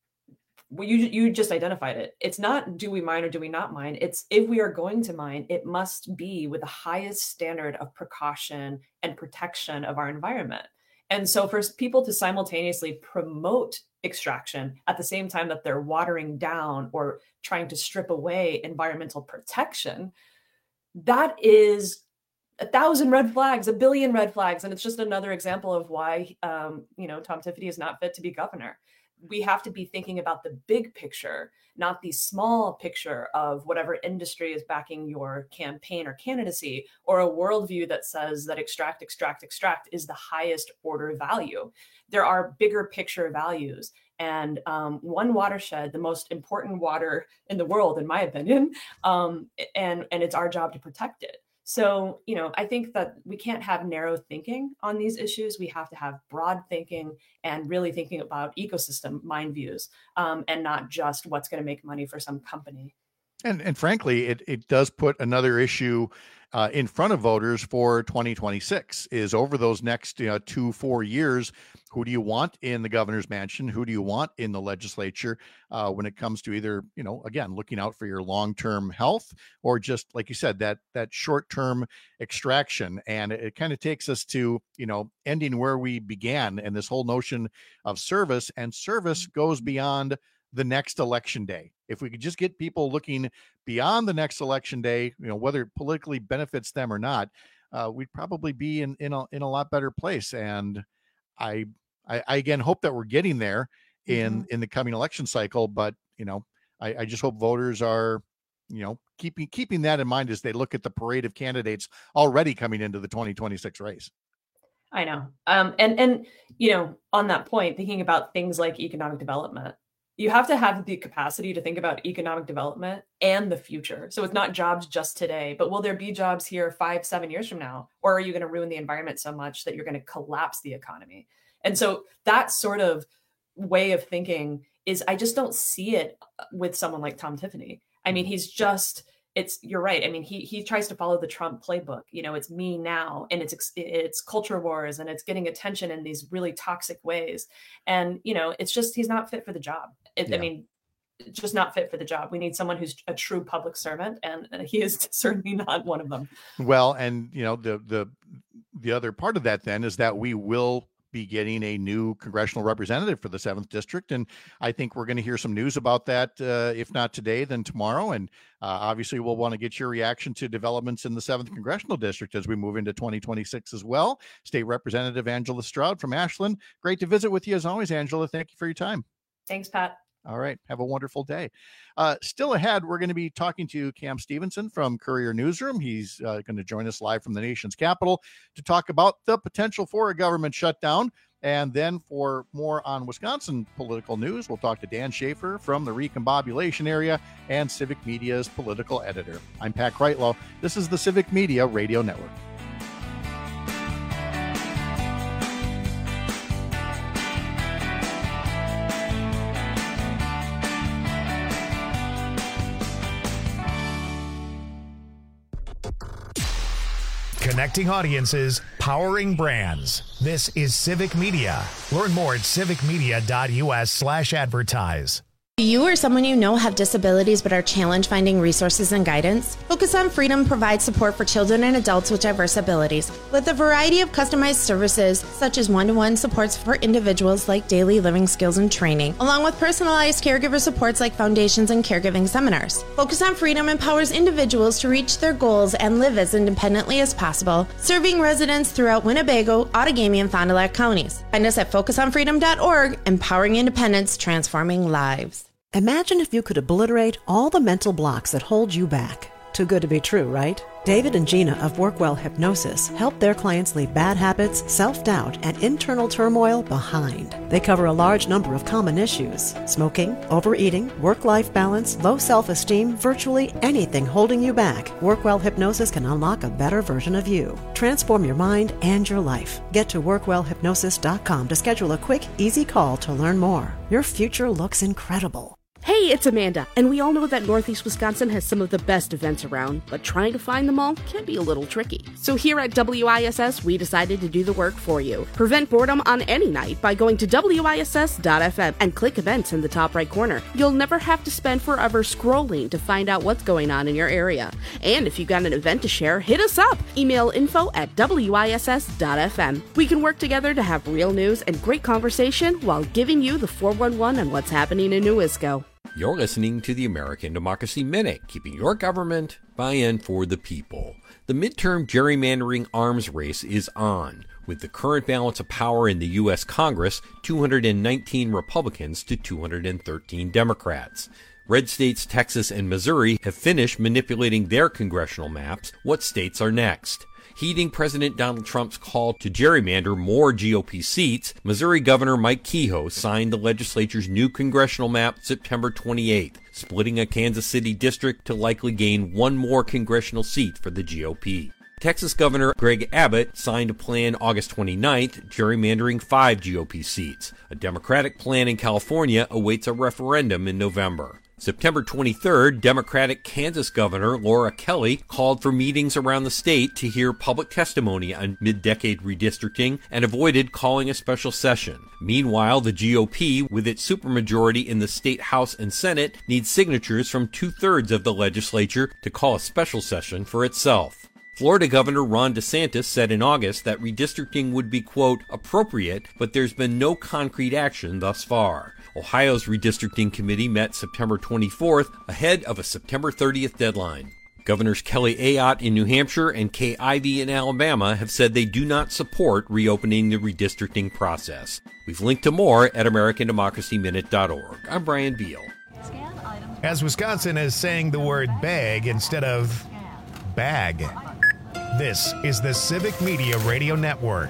you you just identified it. It's not do we mine or do we not mine. It's if we are going to mine, it must be with the highest standard of precaution and protection of our environment. And so for people to simultaneously promote extraction at the same time that they're watering down or trying to strip away environmental protection, that is a thousand red flags, a billion red flags. And it's just another example of why, um, you know, Tom Tiffany is not fit to be governor. We have to be thinking about the big picture, not the small picture of whatever industry is backing your campaign or candidacy, or a worldview that says that extract, extract, extract is the highest order value. There are bigger picture values. And um, one watershed, the most important water in the world, in my opinion, um, and, and it's our job to protect it. So, you know, I think that we can't have narrow thinking on these issues. We have to have broad thinking and really thinking about ecosystem mind views, um, and not just what's going to make money for some company. And and frankly, it it does put another issue uh, in front of voters for twenty twenty-six. Is over those next you know, two four years, who do you want in the governor's mansion? Who do you want in the legislature uh, when it comes to either you know again looking out for your long term health or just like you said that that short term extraction? And it, it kind of takes us to you know ending where we began, and this whole notion of service, and service goes beyond the next election day. If we could just get people looking beyond the next election day, you know, whether it politically benefits them or not, uh, we'd probably be in, in a, in a lot better place. And I, I, I again, hope that we're getting there in, mm-hmm. in the coming election cycle, but you know, I, I just hope voters are, you know, keeping, keeping that in mind as they look at the parade of candidates already coming into the twenty twenty-six race. I know. Um, and, and, you know, on that point, thinking about things like economic development, you have to have the capacity to think about economic development and the future. So it's not jobs just today, but will there be jobs here five, seven years from now? Or are you going to ruin the environment so much that you're going to collapse the economy? And so that sort of way of thinking is, I just don't see it with someone like Tom Tiffany. I mean, he's just, it's, you're right. I mean, he he tries to follow the Trump playbook. You know, it's me now, and it's it's culture wars, and it's getting attention in these really toxic ways. And, you know, it's just, he's not fit for the job. It, yeah. I mean, just not fit for the job. We need someone who's a true public servant, and he is certainly not one of them. Well, and, you know, the the the other part of that then is that we will be getting a new congressional representative for the seventh district. And I think we're going to hear some news about that. Uh, if not today, then tomorrow. And uh, obviously we'll want to get your reaction to developments in the seventh congressional district as we move into twenty twenty-six as well. State Representative Angela Stroud from Ashland. Great to visit with you as always, Angela. Thank you for your time. Thanks, Pat. All right. Have a wonderful day. Uh, still ahead, we're going to be talking to Cam Stevenson from Courier Newsroom. He's uh, going to join us live from the nation's capital to talk about the potential for a government shutdown. And then for more on Wisconsin political news, we'll talk to Dan Schaefer from the Recombobulation area and Civic Media's political editor. I'm Pat Kreitlow. This is the Civic Media Radio Network. Connecting audiences, powering brands. This is Civic Media. Learn more at civicmedia.us slash advertise. Do you or someone you know have disabilities but are challenged finding resources and guidance? Focus on Freedom provides support for children and adults with diverse abilities. With a variety of customized services, such as one-to-one supports for individuals like daily living skills and training, along with personalized caregiver supports like foundations and caregiving seminars. Focus on Freedom empowers individuals to reach their goals and live as independently as possible, serving residents throughout Winnebago, Outagamie, and Fond du Lac counties. Find us at focus on freedom dot org, empowering independence, transforming lives. Imagine if you could obliterate all the mental blocks that hold you back. Too good to be true, right? David and Gina of Workwell Hypnosis help their clients leave bad habits, self-doubt, and internal turmoil behind. They cover a large number of common issues: smoking, overeating, work-life balance, low self-esteem, virtually anything holding you back. Workwell Hypnosis can unlock a better version of you. Transform your mind and your life. Get to workwell hypnosis dot com to schedule a quick, easy call to learn more. Your future looks incredible. Hey, it's Amanda, and we all know that Northeast Wisconsin has some of the best events around, but trying to find them all can be a little tricky. So here at W I S S, we decided to do the work for you. Prevent boredom on any night by going to W I S S dot F M and click events in the top right corner. You'll never have to spend forever scrolling to find out what's going on in your area. And if you've got an event to share, hit us up. Email info at W I S S dot F M. We can work together to have real news and great conversation while giving you the four one one on what's happening in Newisco. You're listening to the American Democracy Minute, keeping your government by and for the people. The midterm gerrymandering arms race is on, with the current balance of power in the U S Congress, two hundred nineteen Republicans to two hundred thirteen Democrats. Red states Texas and Missouri have finished manipulating their congressional maps. What states are next? Heeding President Donald Trump's call to gerrymander more G O P seats, Missouri Governor Mike Kehoe signed the legislature's new congressional map September twenty-eighth, splitting a Kansas City district to likely gain one more congressional seat for the G O P. Texas Governor Greg Abbott signed a plan August twenty-ninth, gerrymandering five G O P seats. A Democratic plan in California awaits a referendum in November. September twenty-third, Democratic Kansas Governor Laura Kelly called for meetings around the state to hear public testimony on mid-decade redistricting and avoided calling a special session. Meanwhile, the G O P, with its supermajority in the state House and Senate, needs signatures from two-thirds of the legislature to call a special session for itself. Florida Governor Ron DeSantis said in August that redistricting would be, quote, appropriate, but there's been no concrete action thus far. Ohio's redistricting committee met September twenty-fourth ahead of a September thirtieth deadline. Governors Kelly Ayotte in New Hampshire and Kay Ivey in Alabama have said they do not support reopening the redistricting process. We've linked to more at american democracy minute dot org. I'm Brian Beal. As Wisconsin is saying the word bag instead of bag. This is the Civic Media Radio Network.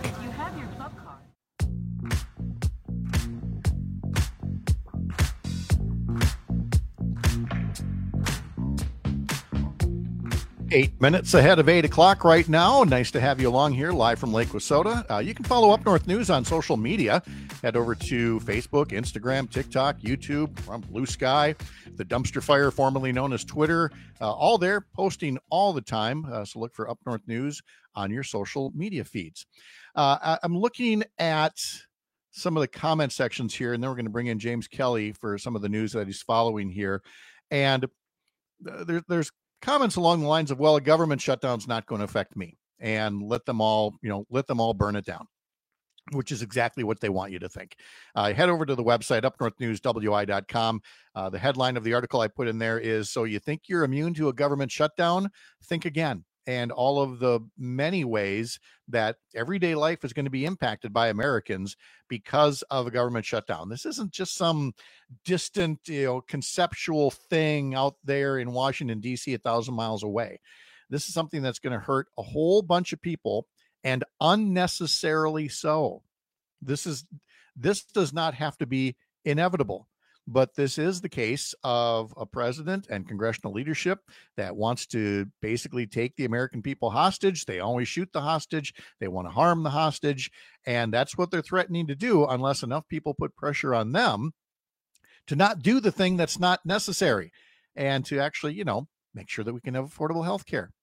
Eight minutes ahead of eight o'clock right now. Nice to have you along here live from Lake Wissota. Uh, you can follow Up North News on social media. Head over to Facebook, Instagram, TikTok, YouTube, from Blue Sky, the Dumpster Fire, formerly known as Twitter. Uh, all there, posting all the time. Uh, so look for Up North News on your social media feeds. Uh, I, I'm looking at some of the comment sections here, and then we're going to bring in James Kelly for some of the news that he's following here. And uh, there, there's comments along the lines of, well, a government shutdown's not going to affect me, and let them all, you know, let them all burn it down, which is exactly what they want you to think. Uh, head over to the website, up north news w i dot com. Uh, the headline of the article I put in there is, so you think you're immune to a government shutdown? Think again. And all of the many ways that everyday life is going to be impacted by Americans because of a government shutdown. This isn't just some distant, you know, conceptual thing out there in Washington, D C, a thousand miles away. This is something that's going to hurt a whole bunch of people, and unnecessarily so. This is this does not have to be inevitable. But this is the case of a president and congressional leadership that wants to basically take the American people hostage. They always shoot the hostage. They want to harm the hostage. And that's what they're threatening to do unless enough people put pressure on them to not do the thing that's not necessary and to actually, you know, make sure that we can have affordable health care.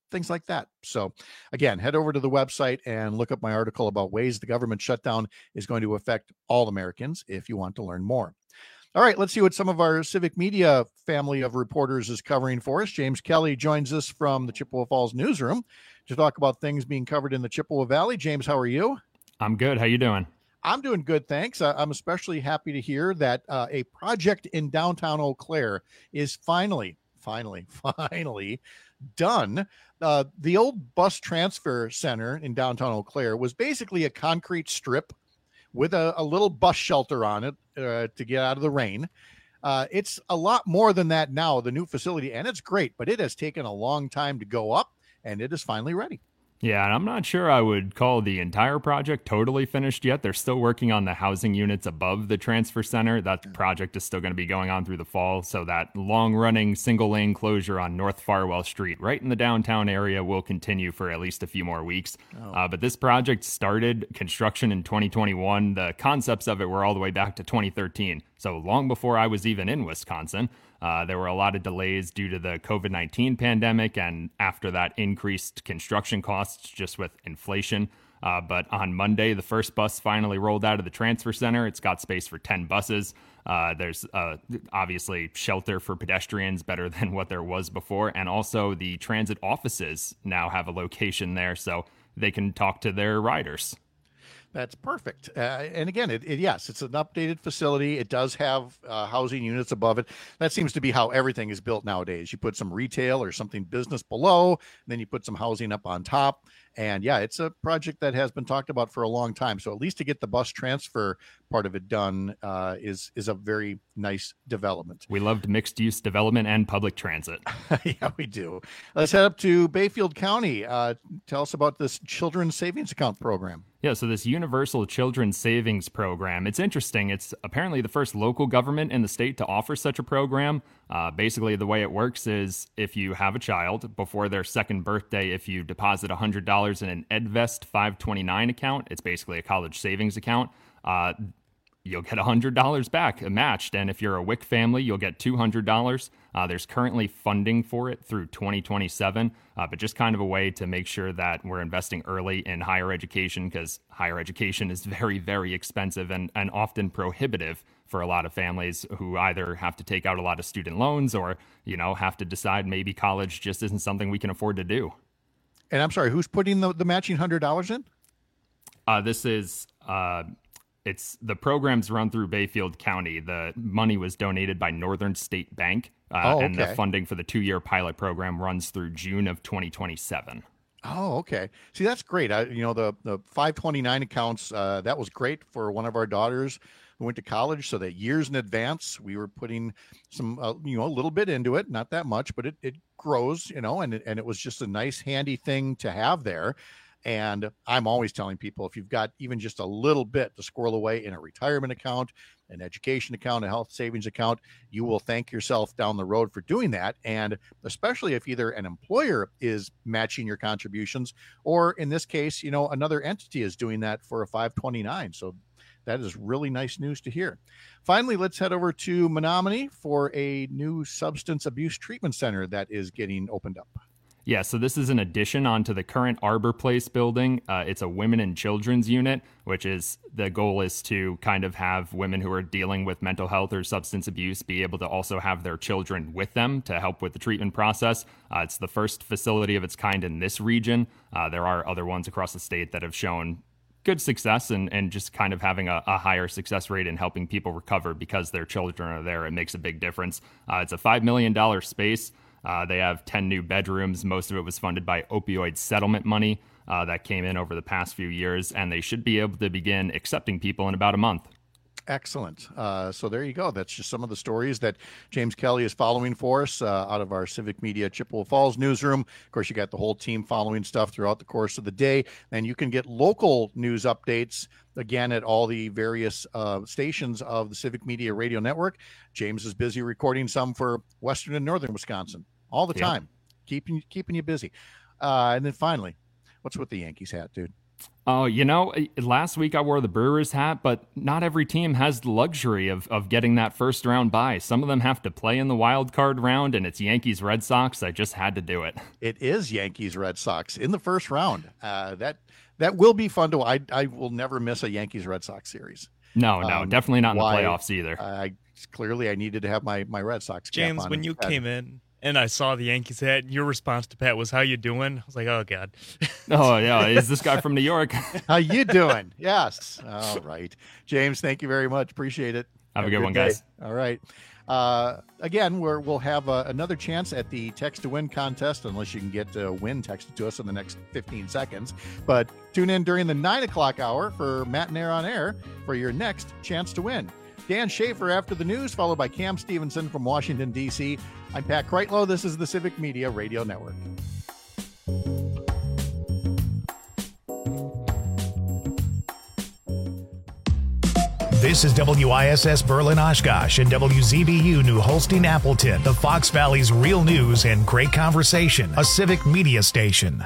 things like that. So again, head over to the website and look up my article about ways the government shutdown is going to affect all Americans if you want to learn more. All right, let's see what some of our civic media family of reporters is covering for us. James Kelly joins us from the Chippewa Falls newsroom to talk about things being covered in the Chippewa Valley. James, how are you? I'm good. How you doing? I'm doing good, thanks. Uh, I'm especially happy to hear that uh, a project in downtown Eau Claire is finally, finally, finally done. Uh, the old bus transfer center in downtown Eau Claire was basically a concrete strip with a, a little bus shelter on it uh, to get out of the rain. Uh, it's a lot more than that now, the new facility, and it's great, but it has taken a long time to go up, and it is finally ready. Yeah, and I'm not sure I would call the entire project totally finished yet. They're still working on the housing units above the transfer center. That project is still going to be going on through the fall. So that long-running single-lane closure on North Farwell Street, right in the downtown area, will continue for at least a few more weeks. Oh. Uh, but this project started construction in twenty twenty-one. The concepts of it were all the way back to twenty thirteen. So long before I was even in Wisconsin. Uh, there were a lot of delays due to the covid nineteen pandemic, and after that, increased construction costs just with inflation. Uh, but on Monday, the first bus finally rolled out of the transfer center. It's got space for ten buses. Uh, there's uh, obviously shelter for pedestrians, better than what there was before. And also the transit offices now have a location there so they can talk to their riders. That's perfect. Uh, and again, it, it, yes, it's an updated facility. It does have uh, housing units above it. That seems to be how everything is built nowadays. You put some retail or something business below, and then you put some housing up on top. And yeah, it's a project that has been talked about for a long time. So at least to get the bus transfer part of it done uh, is is a very nice development. We loved mixed use development and public transit. Yeah, we do. Let's head up to Bayfield County. Uh, tell us about this Children's Savings Account program. Yeah, so this Universal Children's Savings Program, it's interesting. It's apparently the first local government in the state to offer such a program. Uh, basically, the way it works is if you have a child, before their second birthday, if you deposit one hundred dollars in an EdVest five twenty-nine account, it's basically a college savings account, uh, you'll get one hundred dollars back matched. And if you're a W I C family, you'll get two hundred dollars. Uh, there's currently funding for it through twenty twenty-seven, uh, but just kind of a way to make sure that we're investing early in higher education, because higher education is very, very expensive and, and often prohibitive for a lot of families who either have to take out a lot of student loans or, you know, have to decide maybe college just isn't something we can afford to do. And I'm sorry, who's putting the, the matching one hundred dollars in? Uh, this is... Uh, It's the program's run through Bayfield County. The money was donated by Northern State Bank, uh, oh, okay. and the funding for the two-year pilot program runs through June of twenty twenty-seven. Oh, okay. See, that's great. I, you know, the, the five twenty-nine accounts, uh, that was great for one of our daughters who went to college, so that years in advance, we were putting some, uh, you know, a little bit into it, not that much, but it, it grows, you know, and it, and it was just a nice, handy thing to have there. And I'm always telling people, if you've got even just a little bit to squirrel away in a retirement account, an education account, a health savings account, you will thank yourself down the road for doing that. And especially if either an employer is matching your contributions, or in this case, you know, another entity is doing that for a five twenty-nine. So that is really nice news to hear. Finally, let's head over to Menominee for a new substance abuse treatment center that is getting opened up. Yeah, so this is an addition onto the current Arbor Place building. Uh, it's a women and children's unit, which is the goal is to kind of have women who are dealing with mental health or substance abuse be able to also have their children with them to help with the treatment process. Uh, it's the first facility of its kind in this region. Uh, there are other ones across the state that have shown good success and, and just kind of having a, a higher success rate in helping people recover because their children are there. It makes a big difference. Uh, it's a five million dollars space. Uh, they have ten new bedrooms. Most of it was funded by opioid settlement money uh, that came in over the past few years, and they should be able to begin accepting people in about a month. Excellent. Uh, so there you go. That's just some of the stories that James Kelly is following for us uh, out of our Civic Media Chippewa Falls newsroom. Of course, you got the whole team following stuff throughout the course of the day. And you can get local news updates, again, at all the various uh, stations of the Civic Media Radio Network. James is busy recording some for Western and Northern Wisconsin all the time, yep. keeping, keeping you busy. Uh, and then finally, what's with the Yankees hat, dude? Oh, you know, last week I wore the Brewers hat, but not every team has the luxury of, of getting that first round bye. Some of them have to play in the wild card round, and it's Yankees Red Sox. I just had to do it. It is Yankees Red Sox in the first round. Uh, that that will be fun to. I I will never miss a Yankees Red Sox series. No, no, um, definitely not in why, the playoffs either. I clearly I needed to have my my Red Sox cap James, on when you had, came in and I saw the Yankees hat, your response to Pat was, "How you doing?" I was like, "Oh God." Oh yeah, is this guy from New York? How you doing? Yes. All right, James. Thank you very much. Appreciate it. Have, have a good, good one, day. guys. All right. Uh, again, we're, we'll have uh, another chance at the text to win contest, unless you can get a win texted to us in the next fifteen seconds. But tune in during the nine o'clock hour for Matt and Air on Air for your next chance to win. Dan Schaefer after the news, followed by Cam Stevenson from Washington, D C. I'm Pat Kreitlow. This is the Civic Media Radio Network. This is W I S S Berlin Oshkosh and W Z B U New Holstein Appleton, the Fox Valley's real news and great conversation, a civic media station.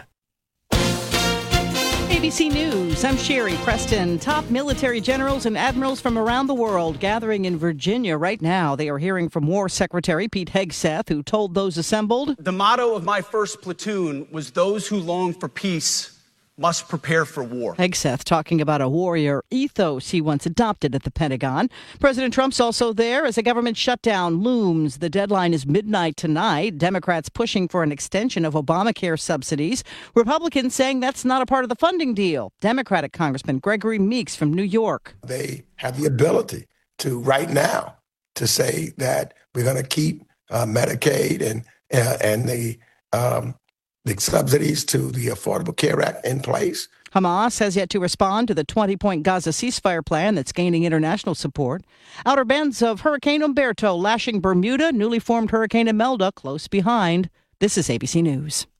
A B C News, I'm Sherry Preston. Top military generals and admirals from around the world gathering in Virginia right now. They are hearing from War Secretary Pete Hegseth, who told those assembled, "The motto of my first platoon was those who long for peace must prepare for war." Hegseth talking about a warrior ethos he once adopted at the Pentagon. President Trump's also there as a government shutdown looms. The deadline is midnight tonight. Democrats pushing for an extension of Obamacare subsidies. Republicans saying that's not a part of the funding deal. Democratic Congressman Gregory Meeks from New York. They have the ability to right now to say that we're going to keep uh, Medicaid and uh, and the um, the subsidies to the Affordable Care Act in place. Hamas has yet to respond to the twenty-point Gaza ceasefire plan that's gaining international support. Outer bands of Hurricane Umberto lashing Bermuda, newly formed Hurricane Imelda close behind. This is A B C News.